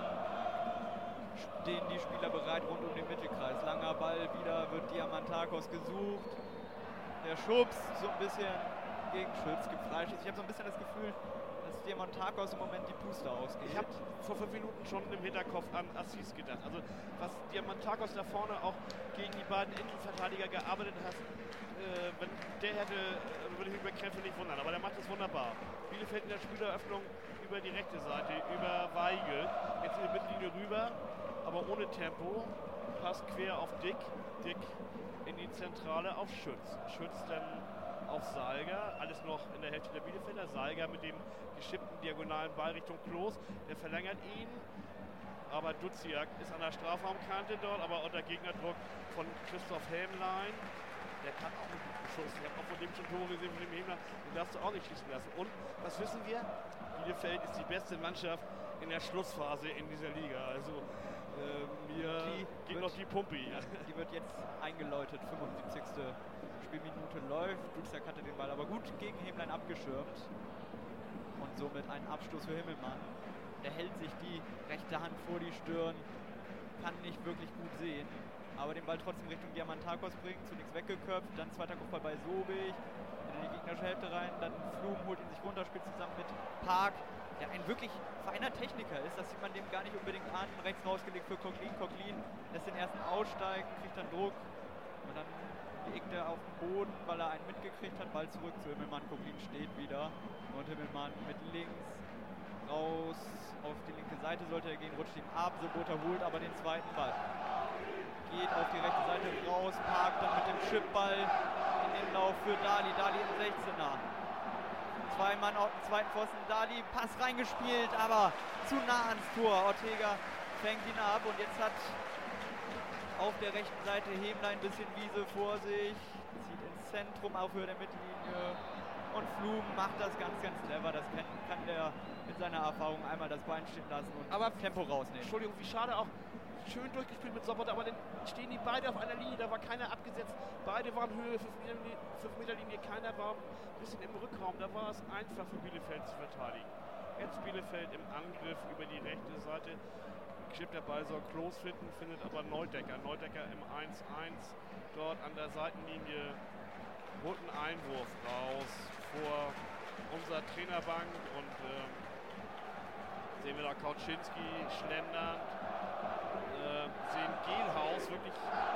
stehen die Spieler bereit rund um den Mittelkreis. Langer Ball wieder, wird Diamantakos gesucht. Der schubst so ein bisschen gegen Schütz, gibt Freischuss. Ich habe so ein bisschen das Gefühl, dass Diamantakos im Moment die Puste ausgeht. Ich habe vor 5 Minuten schon im Hinterkopf an Assis gedacht. Also was Diamantakos da vorne auch gegen die beiden Innenverteidiger gearbeitet hat, wenn der hätte, würde ich mich über Kräfte nicht wundern. Aber der macht das wunderbar. Bielefeld in der Spieleröffnung über die rechte Seite, über Weigel. Jetzt in die Mittellinie rüber, aber ohne Tempo. Passt quer auf Dick. Dick in die Zentrale auf Schütz. Schütz dann auf Salga, alles noch in der Hälfte der Bielefelder. Salga mit dem geschippten diagonalen Ball Richtung Kloß, der verlängert ihn. Aber Duziak ist an der Strafraumkante dort, aber unter Gegnerdruck von Christoph Helmlein. Der kann auch einen guten Schuss. Ich habe auch von dem schon Tore gesehen, von dem Hemler. Den darfst du auch nicht schießen lassen. Und, was wissen wir? Bielefeld ist die beste Mannschaft in der Schlussphase in dieser Liga. Also, mir geht noch die Pumpe hier. Die wird jetzt eingeläutet, 75. Spielminute läuft. Duziak hatte den Ball aber gut gegen Hemlein abgeschirmt. Und somit ein Abstoß für Himmelmann. Der hält sich die rechte Hand vor die Stirn, kann nicht wirklich gut sehen, aber den Ball trotzdem Richtung Diamantakos bringt, zunächst weggeköpft, dann zweiter Kopfball bei Sobich, in die gegnerische Hälfte rein, dann Flum holt ihn sich runter, spielt zusammen mit Park, der ein wirklich feiner Techniker ist, das sieht man dem gar nicht unbedingt an, rechts rausgelegt für Coquelin, Coquelin lässt den ersten aussteigen, kriegt dann Druck und dann liegt er auf dem Boden, weil er einen mitgekriegt hat, Ball zurück zu Himmelmann, Coquelin steht wieder und Himmelmann mit links raus auf die linke Seite sollte er gehen, rutscht ihm ab, Sobotta holt aber den zweiten Ball. Geht auf die rechte Seite raus, Park dann mit dem Chipball in den Lauf für Dali, Dali im 16er. 2 Mann auf dem zweiten Pfosten, Dali, Pass reingespielt, aber zu nah ans Tor. Ortega fängt ihn ab und jetzt hat auf der rechten Seite Hemlein ein bisschen Wiese vor sich, zieht ins Zentrum auf Höhe der Mittellinie. Und Flum macht das ganz, ganz clever. Das kann der mit seiner Erfahrung einmal das Bein stehen lassen und aber Tempo rausnehmen. Entschuldigung, wie schade auch. Schön durchgespielt mit Sobotta, aber dann stehen die beide auf einer Linie, da war keiner abgesetzt. Beide waren Höhe, 5 Meter Linie, keiner war ein bisschen im Rückraum. Da war es einfach für Bielefeld zu verteidigen. Jetzt Bielefeld im Angriff über die rechte Seite. Geschippt der Ball soll Kloß finden, findet aber Neudecker. Neudecker im 1-1 dort an der Seitenlinie. Holt einen Einwurf raus vor unserer Trainerbank und sehen wir da Kauczynski schlendern, sehen Gehlhaus wirklich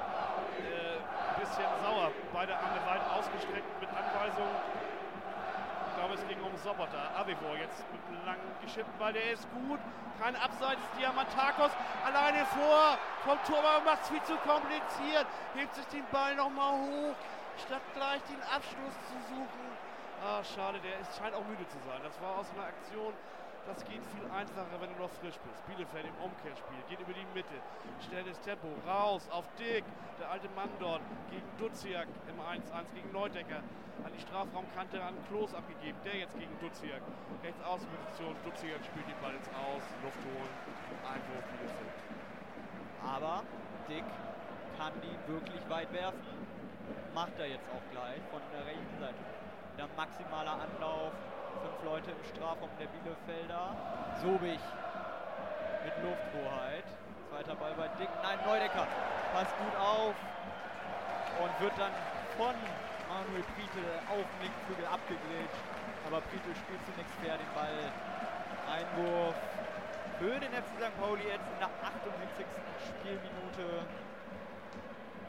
ein bisschen sauer. Beide Arme weit ausgestreckt mit Anweisung. Ich glaube, es ging um Sobotta. Avivor jetzt mit einem langen geschippten Ball, der ist gut. Kein Abseits, Diamantakos alleine vom Torwart, macht es viel zu kompliziert. Hebt sich den Ball nochmal hoch, statt gleich den Abschluss zu suchen. Ah, schade, der scheint auch müde zu sein. Das war aus einer Aktion, das geht viel einfacher, wenn du noch frisch bist. Bielefeld im Umkehrspiel, geht über die Mitte, schnelles Tempo, raus auf Dick, der alte Mann dort, gegen Duziak im 1-1, gegen Neudecker, an die Strafraumkante an Kloß abgegeben, der jetzt gegen Duziak, rechts Außenposition, Duziak spielt den Ball ins Aus, Luft holen, Einwurf Bielefeld. Aber Dick kann die wirklich weit werfen, macht er jetzt auch gleich von der rechten Seite. Der maximaler Anlauf, 5 Leute im Strafraum der Bielefelder. Sobich mit Lufthoheit. Zweiter Ball bei Dick. Nein, Neudecker passt gut auf und wird dann von Manuel Prietl auf dem linken Flügel abgegrätscht. Aber Prietl spielt zunächst fair den Ball. Einwurf für den FC St. Pauli jetzt in der 78. Spielminute.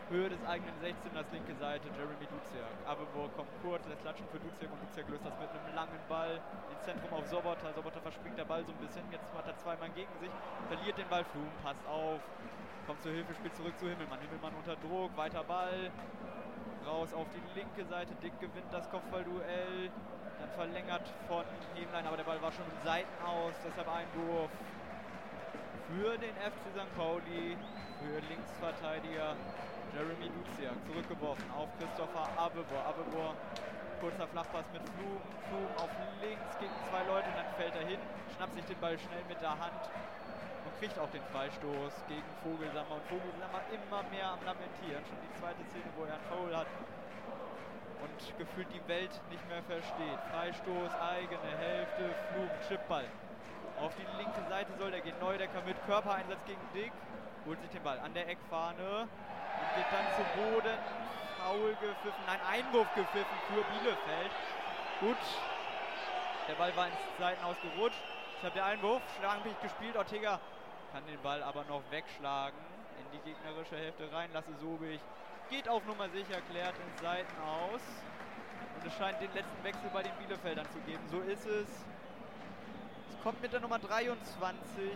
Höhe des eigenen 16ers, linke Seite, Jeremy Duziak. Avevor kommt kurz, lässt latschen für Duziak und Duziak löst das mit einem langen Ball ins Zentrum auf Sobotta. Sobotta verspringt der Ball so ein bisschen, jetzt hat er 2 Mann gegen sich, verliert den Ball, Flum passt auf, kommt zur Hilfe, spielt zurück zu Himmelmann. Himmelmann unter Druck, weiter Ball, raus auf die linke Seite, Dick gewinnt das Kopfballduell, dann verlängert von Hemlein, aber der Ball war schon mit Seiten aus, deshalb Einwurf für den FC St. Pauli, für Linksverteidiger Jeremy Duziak, zurückgeworfen auf Christopher Avevor. Avevor, kurzer Flachpass mit Flum. Flum auf links gegen 2 Leute und dann fällt er hin, schnappt sich den Ball schnell mit der Hand und kriegt auch den Freistoß gegen Vogelsammer. Und Vogelsammer immer mehr am Lamentieren. Schon die zweite Szene, wo er einen Foul hat und gefühlt die Welt nicht mehr versteht. Freistoß, eigene Hälfte, Flum, Chipball. Auf die linke Seite soll der gehen. Neudecker mit Körpereinsatz gegen Dick. Holt sich den Ball an der Eckfahne. Und geht dann zu Boden. Foul gepfiffen. Nein, Einwurf gepfiffen für Bielefeld. Gut. Der Ball war ins Seitenaus gerutscht. Ich habe den Einwurf. Schlampig gespielt. Ortega kann den Ball aber noch wegschlagen. In die gegnerische Hälfte rein. Lasse Sobich. Geht auf Nummer sicher. Klärt ins Seitenaus. Und es scheint den letzten Wechsel bei den Bielefeldern zu geben. So ist es. Kommt mit der Nummer 23.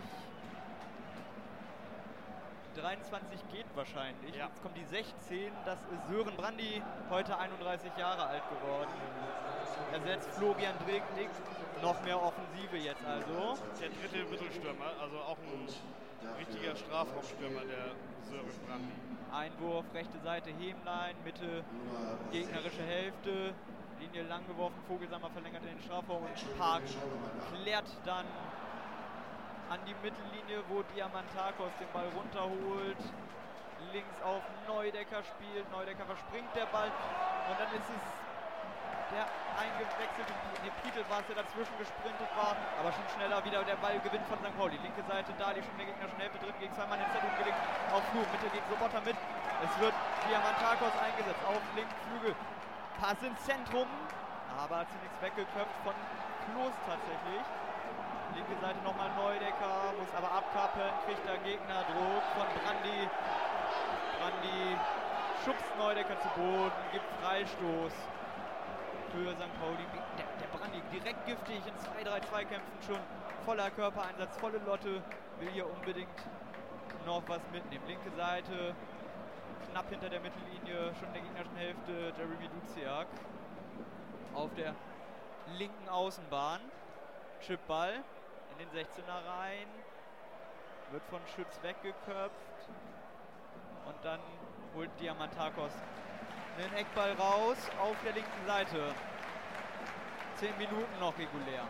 23 geht wahrscheinlich. Ja. Jetzt kommt die 16. Das ist Sören Brandi, heute 31 Jahre alt geworden. Ersetzt Florian Dick. Noch mehr Offensive jetzt also. Der dritte Mittelstürmer, also auch ein richtiger Strafraumstürmer, der Sören Brandi. Einwurf, rechte Seite Hemlein, Mitte gegnerische Hälfte. Linie lang geworfen, Vogelsammer verlängert in den Strafraum und Park klärt dann an die Mittellinie, wo Diamantakos den Ball runterholt. Links auf Neudecker spielt, Neudecker verspringt der Ball und dann ist es der eingewechselte Pietel war es, der dazwischen gesprintet war, aber schon schneller wieder der Ball gewinnt von St. Pauli. Linke Seite, Dali schon in der gegnerischen Hälfte drin, gegen 2 Mann ins Zentrum gelegt, auf Flug, Mitte gegen Sobotta mit. Es wird Diamantakos eingesetzt, auf linken Flügel. Pass ins Zentrum, aber zunächst weggeköpft von Klos tatsächlich. Linke Seite nochmal Neudecker, muss aber abkappeln, kriegt der Gegner Druck von Brandi. Brandi schubst Neudecker zu Boden, gibt Freistoß für St. Pauli. Der Brandi direkt giftig in 2-3-2 Kämpfen schon, voller Körpereinsatz, volle Lotte, will hier unbedingt noch was mitnehmen. Linke Seite, knapp hinter der Mittellinie, schon in der gegnerischen Hälfte, Jeremy Duziak auf der linken Außenbahn. Chipball in den 16er rein, wird von Schütz weggeköpft und dann holt Diamantakos den Eckball raus auf der linken Seite. 10 Minuten noch regulär.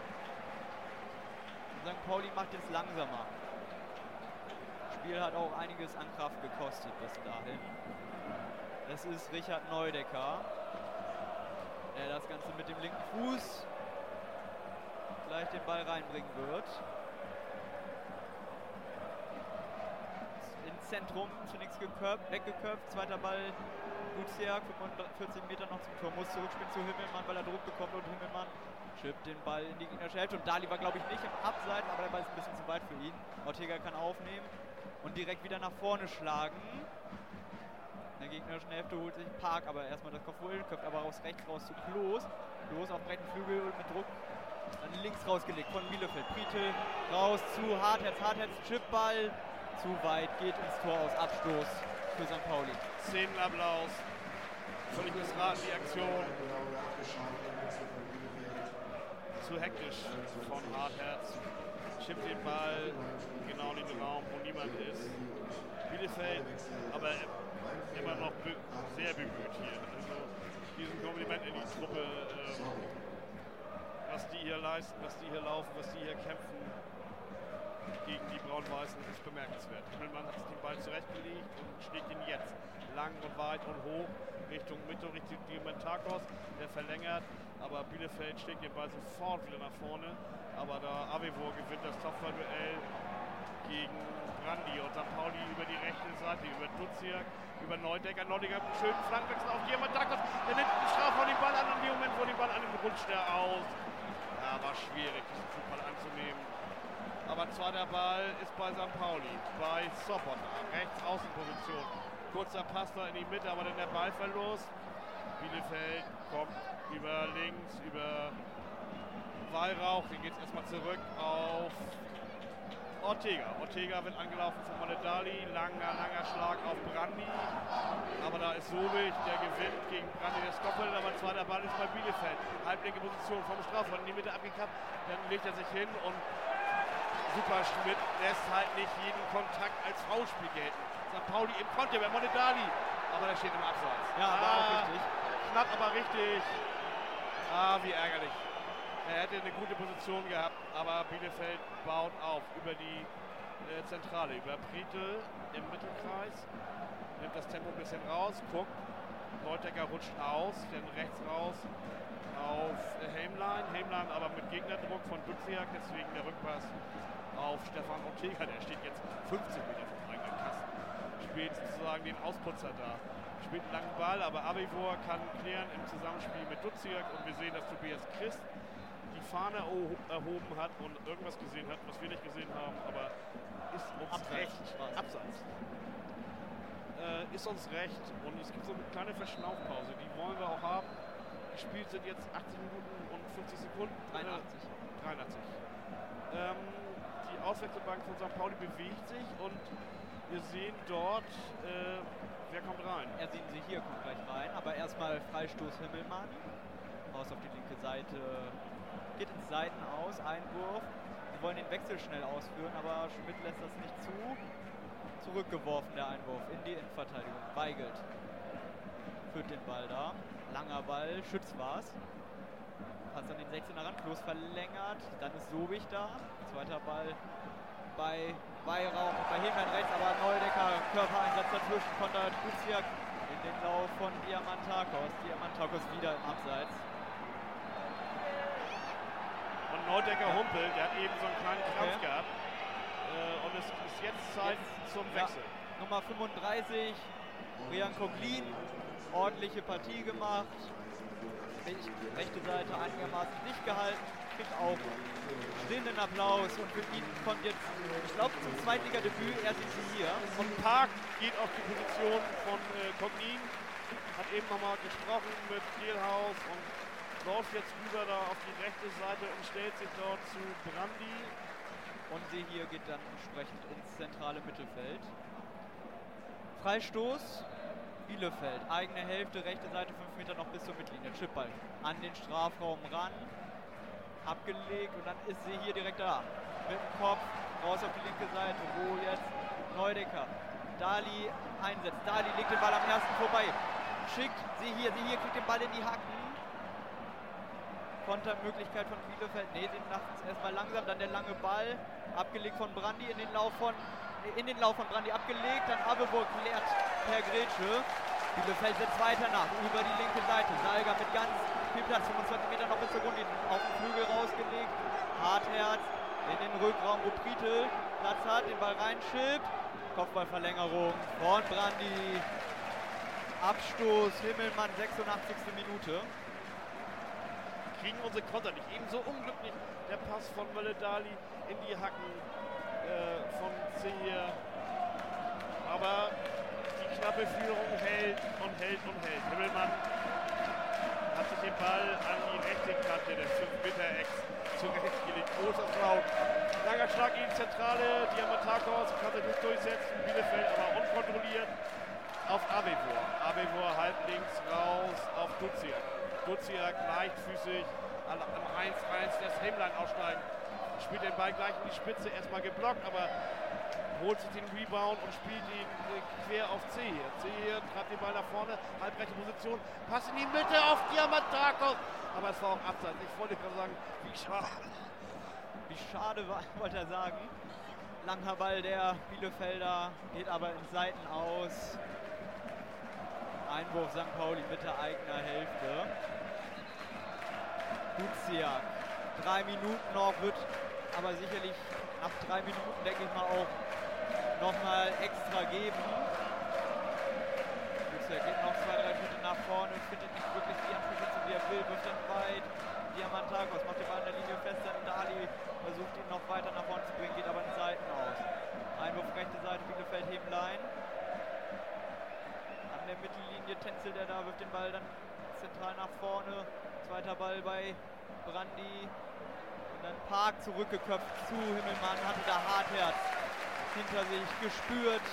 St. Pauli macht jetzt langsamer. Das Spiel hat auch einiges an Kraft gekostet bis dahin. Das ist Richard Neudecker, der das Ganze mit dem linken Fuß gleich den Ball reinbringen wird. Ins Zentrum, zunächst weggeköpft, zweiter Ball Duziak, 45 Meter noch zum Tor, muss zurückspielen zu Himmelmann, weil er Druck bekommt und Himmelmann schippt den Ball in die gegnerische Hälfte und Dali war glaube ich nicht im Abseiten, aber der Ball ist ein bisschen zu weit für ihn. Ortega kann aufnehmen und direkt wieder nach vorne schlagen. In der gegnerischen Hälfte holt sich Park aber erstmal das Kopfball, köpft aber rechts raus zu Klos. Klos auf breiten Flügel und mit Druck dann links rausgelegt von Bielefeld. Prietl raus zu Hartherz. Hartherz Chipball. Zu weit, geht ins Tor aus. Abstoß für St. Pauli. Szenenapplaus. Völlig missraten die Aktion. Zu hektisch von Hartherz. Chippt den Ball genau in den Raum, wo niemand ist. Bielefeld, aber immer noch sehr bemüht hier. Also diesen Kompliment in die Truppe, was die hier leisten, was die hier laufen, was die hier kämpfen gegen die Braun-Weißen, ist bemerkenswert. Himmelmann hat sich den Ball zurechtgelegt und schlägt ihn jetzt lang und weit und hoch Richtung Mitte, Richtung Diamantakos, der verlängert, aber Bielefeld schlägt den Ball sofort wieder nach vorne, aber da Avevor gewinnt das Kopfballduell gegen Brandi und St. Pauli über die rechte Seite, über Duziak, über Neudecker. Neudecker hat einen schönen Flankenwechsel auf Diamantakos, der nimmt den Straf von dem Ball an und in dem Moment, wo den Ball an, rutscht er aus. Ja, war schwierig, diesen Fußball anzunehmen. Aber zweiter Ball ist bei St. Pauli, bei Sobotta, rechts Außenposition. Kurzer Pass da in die Mitte, aber dann der Ballverlust. Bielefeld kommt über links, über Weihrauch. Den geht es erstmal zurück auf Ortega. Ortega wird angelaufen von Moledali. Langer Schlag auf Brandy. Aber da ist Sobich, der gewinnt gegen Brandy, der Stoppel. Aber zweiter Ball ist bei Bielefeld. Halblinke Position vom Strafraum in die Mitte abgekappt. Dann legt er sich hin und Superschmidt lässt halt nicht jeden Kontakt als Foulspiel gelten. St. Pauli im Konter bei Moledali. Aber der steht im Abseits. Ja, war auch richtig. Knapp, aber richtig. Wie ärgerlich. Er hätte eine gute Position gehabt, aber Bielefeld baut auf über die Zentrale, über Prietl im Mittelkreis. Nimmt das Tempo ein bisschen raus, guckt. Neudecker rutscht aus, dann rechts raus auf Helmlein. Helmlein aber mit Gegnerdruck von Duziak, deswegen der Rückpass auf Stefan Ortega. Der steht jetzt 15 Meter vom eigenen Kasten. Spielt sozusagen den Ausputzer da. Spielt einen langen Ball, aber Abivor kann klären im Zusammenspiel mit Duziak und wir sehen, dass Tobias Christ die Fahne erhoben hat und irgendwas gesehen hat, was wir nicht gesehen haben, aber ist uns recht. Abseits. Ist uns recht und es gibt so eine kleine Verschnaufpause, die wollen wir auch haben. Gespielt sind jetzt 80 Minuten und 50 Sekunden. 83. Die Auswechselbank von St. Pauli bewegt sich und wir sehen dort, wer kommt rein? Ja, sehen Sie hier, kommt gleich rein, aber erstmal Freistoß Himmelmann. Raus auf die linke Seite, geht ins Seitenaus, Einwurf. Sie wollen den Wechsel schnell ausführen, aber Schmidt lässt das nicht zu. Zurückgeworfen der Einwurf in die Innenverteidigung. Weigelt führt den Ball da. Langer Ball, Schütz war's. Passt an den 16er Rand, Klos verlängert. Dann ist Sobich da. Zweiter Ball bei Weihrauch und bei Hemern rechts, aber Neudecker, Körpereinsatz dazwischen, kontert Duziak in den Lauf von Diamantakos. Diamantakos wieder im Abseits. Und Neudecker humpelt, der hat eben so einen kleinen Krampf gehabt. Und es ist jetzt Zeit zum Wechsel. Ja, Nummer 35, Rian Koglin, ordentliche Partie gemacht. Rechte Seite einigermaßen dicht gehalten, kriegt auch stehenden Applaus und für ihn kommt jetzt, ich glaube, zum Zweitligadebüt, er sieht sie hier. Und Park geht auf die Position von Koglin, hat eben nochmal gesprochen mit Gehlhaus und läuft jetzt rüber da auf die rechte Seite und stellt sich dort zu Brandy. Und sie hier geht dann entsprechend ins zentrale Mittelfeld. Freistoß, Bielefeld, eigene Hälfte, rechte Seite 5 Meter noch bis zur Mittellinie. Chipball an den Strafraum ran, abgelegt und dann ist sie hier direkt da. Mit dem Kopf raus auf die linke Seite, wo jetzt Neudecker Dali einsetzt. Dali legt den Ball am ersten vorbei. Schickt sie hier kriegt den Ball in die Hacken. Kontermöglichkeit von Bielefeld. Ne, sie machen es erstmal langsam, dann der lange Ball. Abgelegt von Brandy in den Lauf von Brandy abgelegt. Dann Abelburg klärt per Grätsche. Bielefeld setzt weiter nach, über die linke Seite. Salga mit ganz viel Platz, 25 Meter noch bis zur Grundlinie. Auf den Flügel rausgelegt. Hartherz in den Rückraum, wo Prietl Platz hat, den Ball reinschippt. Kopfballverlängerung von Brandy. Abstoß, Himmelmann, 86. Minute. Kriegen unsere Konter nicht. Ebenso unglücklich der Pass von Moledali in die Hacken von Zehir. Aber die knappe Führung hält. Himmelmann hat sich den Ball an die rechte Kante des 5-Meter-Ecks zurechtgelegt. Großer Laut. Langer Schlag in die Zentrale. Diamantakos kann sich nicht durchsetzen. Bielefeld aber unkontrolliert auf Abivor. Abivor halb links raus auf Duziak. Duziak leichtfüßig am 1-1 lässt Helmlein aussteigen. Spielt den Ball gleich in die Spitze, erstmal geblockt, aber holt sich den Rebound und spielt ihn quer auf Zehir. Zehir treibt den Ball nach vorne, halbrechte Position, Pass in die Mitte auf Diamantakos. Aber es war auch Abseits. Ich wollte gerade sagen, wie schade. Wie schade war, wollte er sagen. Langer Ball der Bielefelder, geht aber ins Seitenaus. Einwurf St. Pauli Mitte eigener Hälfte. Duziak. 3 Minuten noch, wird aber sicherlich nach 3 Minuten, denke ich mal, auch nochmal extra geben. Duziak geht noch 2-3 Schritte nach vorne und findet nicht wirklich die Anspielspitze, wie er will, wirft dann weit. Diamantakos macht den Ball an der Linie fest, dann Dali versucht ihn noch weiter nach vorne zu bringen, geht aber in Seiten aus. Einwurf rechte Seite, Bielefeld Hemlein. tänzelt er da, wirft den Ball dann zentral nach vorne. Zweiter Ball bei Brandi. Und dann Park zurückgeköpft zu Himmelmann, hatte da Hartherz hinter sich gespürt.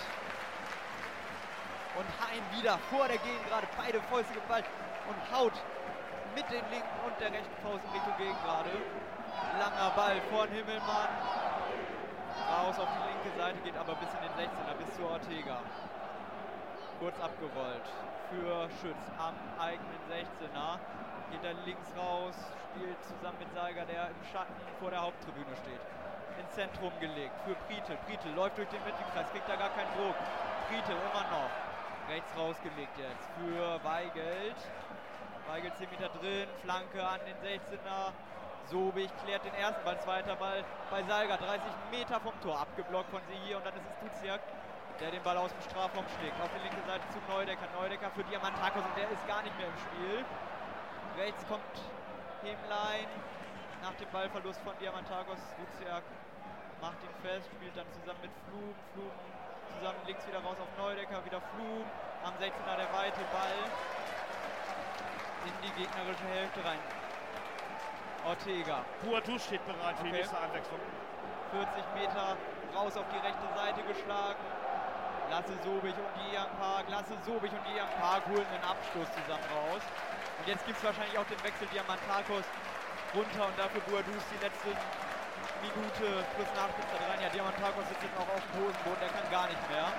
Und Hein wieder vor der Gegengrade, beide Fäuste geballt und haut mit den linken und der rechten Faust in Richtung Gegengrade. Langer Ball von Himmelmann. Raus auf die linke Seite, geht aber bis in den 16er, bis zu Ortega. Kurz abgerollt für Schütz am eigenen 16er. Geht dann links raus, spielt zusammen mit Seiger, der im Schatten vor der Haupttribüne steht. Ins Zentrum gelegt für Prietl. Prietl läuft durch den Mittelkreis, kriegt da gar keinen Druck. Prietl immer noch. Rechts rausgelegt jetzt für Weigelt. Weigelt 10 Meter drin, Flanke an den 16er. Sobich klärt den ersten Ball, zweiter Ball bei Seiger. 30 Meter vom Tor, abgeblockt von sie hier und dann ist es Duziak, der den Ball aus dem Strafraum schlägt. Auf die linke Seite zu Neudecker. Neudecker für Diamantakos und der ist gar nicht mehr im Spiel. Rechts kommt Hemlein nach dem Ballverlust von Diamantakos. Duziak macht ihn fest, spielt dann zusammen mit Flum. Flum zusammen links wieder raus auf Neudecker, wieder Flum. Am 16er der weite Ball in die gegnerische Hälfte rein. Ortega. Buadu steht bereit für die nächste Einwechslung. 40 Meter raus auf die rechte Seite geschlagen. Lasse Sobich und Yang Park. Lasse Sobich und Yang Park holen den Abschluss zusammen raus. Und jetzt gibt es wahrscheinlich auch den Wechsel Diamantakos runter und dafür Buadus die letzte Minute plus Nachspielzeit rein. Ja, Diamantakos sitzt jetzt auch auf dem Hosenboden, der kann gar nicht mehr.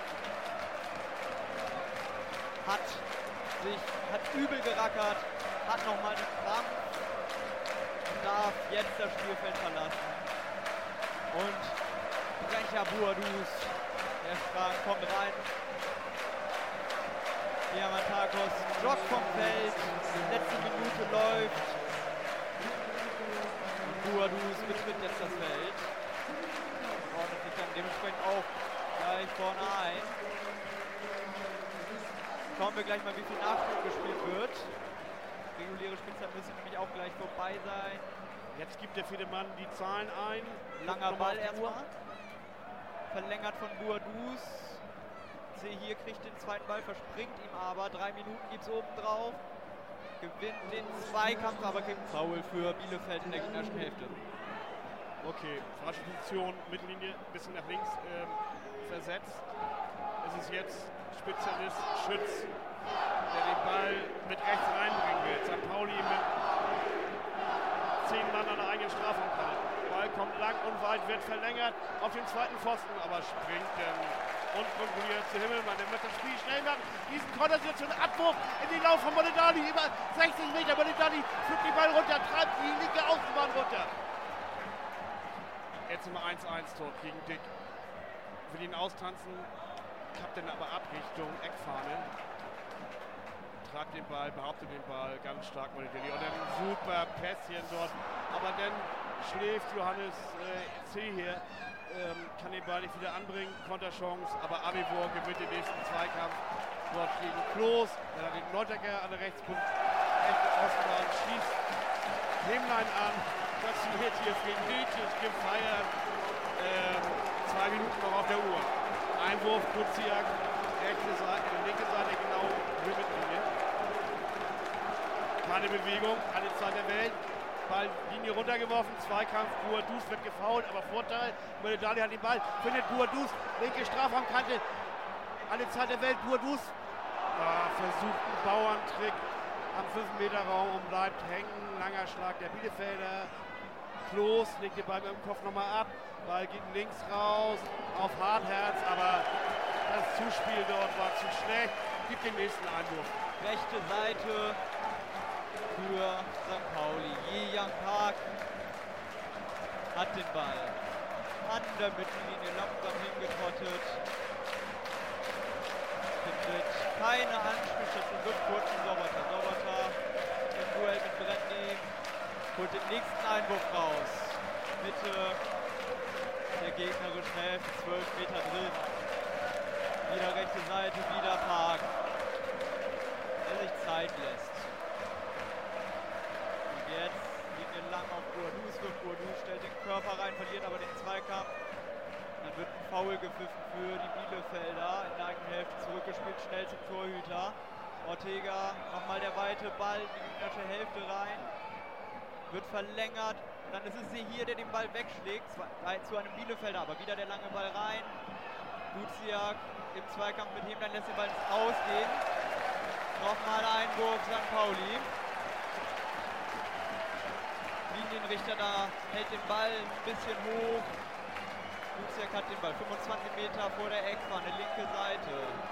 Hat übel gerackert, hat nochmal einen Krampf und darf jetzt das Spielfeld verlassen. Und Brecher Buadus, der Sprang kommt rein. Diamantakos joggt vom Feld, letzte Minute läuft. Buadus betritt jetzt das Feld. Ordnet sich dann dementsprechend auch gleich vorne ein. Schauen wir gleich mal, wie viel Nachspiel gespielt wird. Reguläre Spielzeit müssen nämlich auch gleich vorbei sein. Jetzt gibt der Fiedemann die Zahlen ein. Langer Ball erstmal. Verlängert von Buadus. Sehe hier, kriegt den zweiten Ball, verspringt ihm aber. 3 Minuten gibt es oben drauf. Gewinnt den Zweikampf, aber kriegt Foul für Bielefeld in der gegnerischen Hälfte. Okay, falsche Position, Mittellinie, ein bisschen nach links versetzt. Es ist jetzt Spezialist Schütz, der den Ball mit rechts reinbringen will. St. Pauli mit 10 Mann an der eigenen Strafraumkante. Ball kommt lang und weit, wird verlängert auf den zweiten Pfosten, aber springt dann unkontrolliert zu Himmelmann. Der wird das Spiel schnell machen. Diesen Kontersituation, Abwurf in den Lauf von Moledali über 60 Meter. Moledali führt die Ball runter, treibt die linke Außenbahn runter. Jetzt immer 1-1 Tor gegen Dick. Will ihn austanzen, klappt dann aber ab Richtung Eckfahne. Tragt den Ball, behauptet den Ball ganz stark Moledali. Und dann ein super Pässchen dort. Aber dann schläft Johannes C. hier. Kann den Ball nicht wieder anbringen, Konterchance, aber Abibor gewinnt den nächsten Zweikampf dort gegen Klos. Dann hat den Neudecker an der Rechtspunkt, rechte Außenbahn, schießt Hemlein an. Das wird hier frenetisch gefeiert. 2 Minuten noch auf der Uhr. Einwurf, Duziak, rechte Seite, linke Seite genau, Mittellinie. Keine Bewegung, alle Zeit der Welt. Balllinie runtergeworfen, Zweikampf, Buadus wird gefoult, aber Vorteil, Moledali hat den Ball, findet Buadus, linke Strafraumkante, alle Zeit der Welt, Buadus, versucht einen Bauerntrick am 5-Meter-Raum und bleibt hängen, langer Schlag der Bielefelder, Klos legt den Ball mit dem Kopf nochmal ab, Ball geht links raus, auf Hartherz, aber das Zuspiel dort war zu schlecht, gibt den nächsten Einwurf. Rechte Seite für St. Pauli. Yang Park hat den Ball an der Mittellinie langsam hingetrottet. Findet keine Anspielstätte, wird kurz in Sobotta. Sobotta im Duell mit Brendi holt den nächsten Einwurf raus. Mitte der gegnerischen Hälfte, 12 Meter drin. Wieder rechte Seite, wieder Park, der sich Zeit lässt. Jetzt Linie lang auf Buadus, Buadus stellt den Körper rein, verliert aber den Zweikampf. Dann wird ein Foul gepfiffen für die Bielefelder. In der eigenen Hälfte zurückgespielt, schnell zum Torhüter. Ortega, nochmal der weite Ball in die gegnerische Hälfte rein. Wird verlängert. Und dann ist es hier, der den Ball wegschlägt. Zu einem Bielefelder, aber wieder der lange Ball rein. Duziak im Zweikampf mit ihm, dann lässt den Ball ins Ausgehen. Nochmal Einwurf St. Pauli. Linienrichter da hält den Ball ein bisschen hoch. Duziak hat den Ball 25 Meter vor der Eckfahne, linke Seite.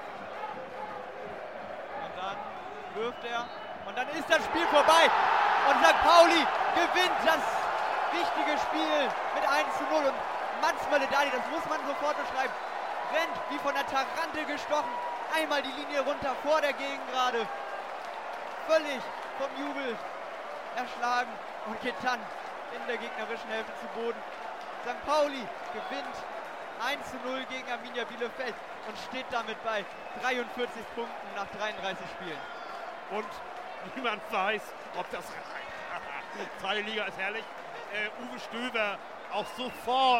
Und dann wirft er und dann ist das Spiel vorbei. Und St. Pauli gewinnt das wichtige Spiel mit 1:0. Und Mats Mölle-Dali, das muss man sofort beschreiben, rennt wie von der Tarantel gestochen. Einmal die Linie runter vor der Gegengrade. Völlig vom Jubel erschlagen und geht dann in der gegnerischen Hälfte zu Boden. St. Pauli gewinnt 1:0 gegen Arminia Bielefeld und steht damit bei 43 Punkten nach 33 Spielen. Und niemand weiß, ob das reicht. Zweite Liga ist herrlich. Uwe Stöber auch sofort.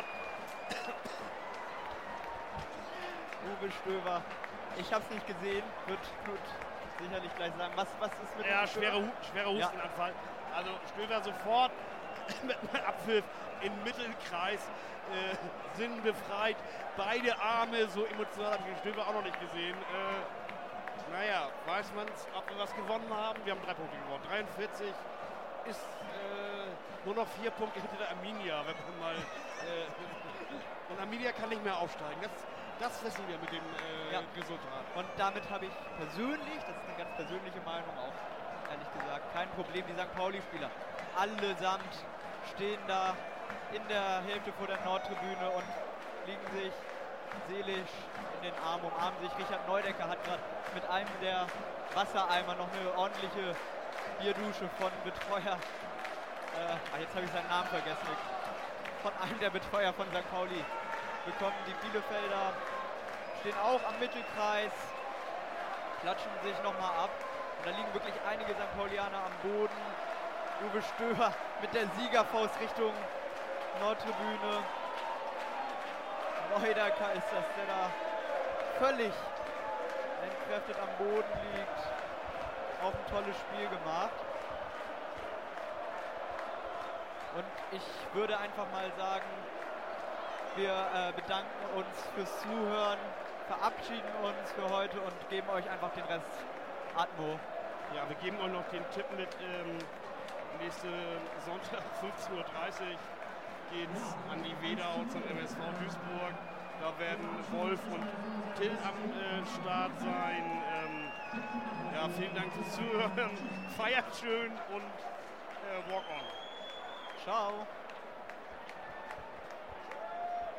Uwe Stöber, ich habe es nicht gesehen, wird sicherlich gleich sagen. Was ist mit dem schwerer Hustenanfall. Ja. Also Stöber sofort mit einem Abpfiff im Mittelkreis, sinnbefreit, beide Arme, so emotional habe ich den Stöber auch noch nicht gesehen. Naja, weiß man es, ob wir was gewonnen haben? Wir haben 3 Punkte gewonnen. 43 ist nur noch 4 Punkte hinter der Arminia, wenn man mal. Und Arminia kann nicht mehr aufsteigen. Das wissen wir mit dem Resultat. Und damit habe ich persönlich, das ist eine ganz persönliche Meinung auch, ehrlich gesagt, kein Problem. Die St. Pauli-Spieler allesamt stehen da in der Hälfte vor der Nordtribüne und liegen sich seelisch in den Arm, umarmen sich. Richard Neudecker hat gerade mit einem der Wassereimer noch eine ordentliche Bierdusche von Betreuer, jetzt habe ich seinen Namen vergessen, von einem der Betreuer von St. Pauli bekommen. Die Bielefelder stehen auch am Mittelkreis, klatschen sich nochmal ab. Und da liegen wirklich einige St. Paulianer am Boden. Uwe Stöber mit der Siegerfaust Richtung Nordtribüne. Neudecker ist das, der da völlig entkräftet am Boden liegt. Auch ein tolles Spiel gemacht. Und ich würde einfach mal sagen, wir bedanken uns fürs Zuhören, verabschieden uns für heute und geben euch einfach den Rest Atmo. Ja, wir geben euch noch den Tipp mit. Nächste Sonntag 15:30 Uhr geht es an die Wedau zum MSV Duisburg. Da werden Wolf und Till am Start sein. Ja, vielen Dank fürs Zuhören. Feiert schön und walk on. Ciao.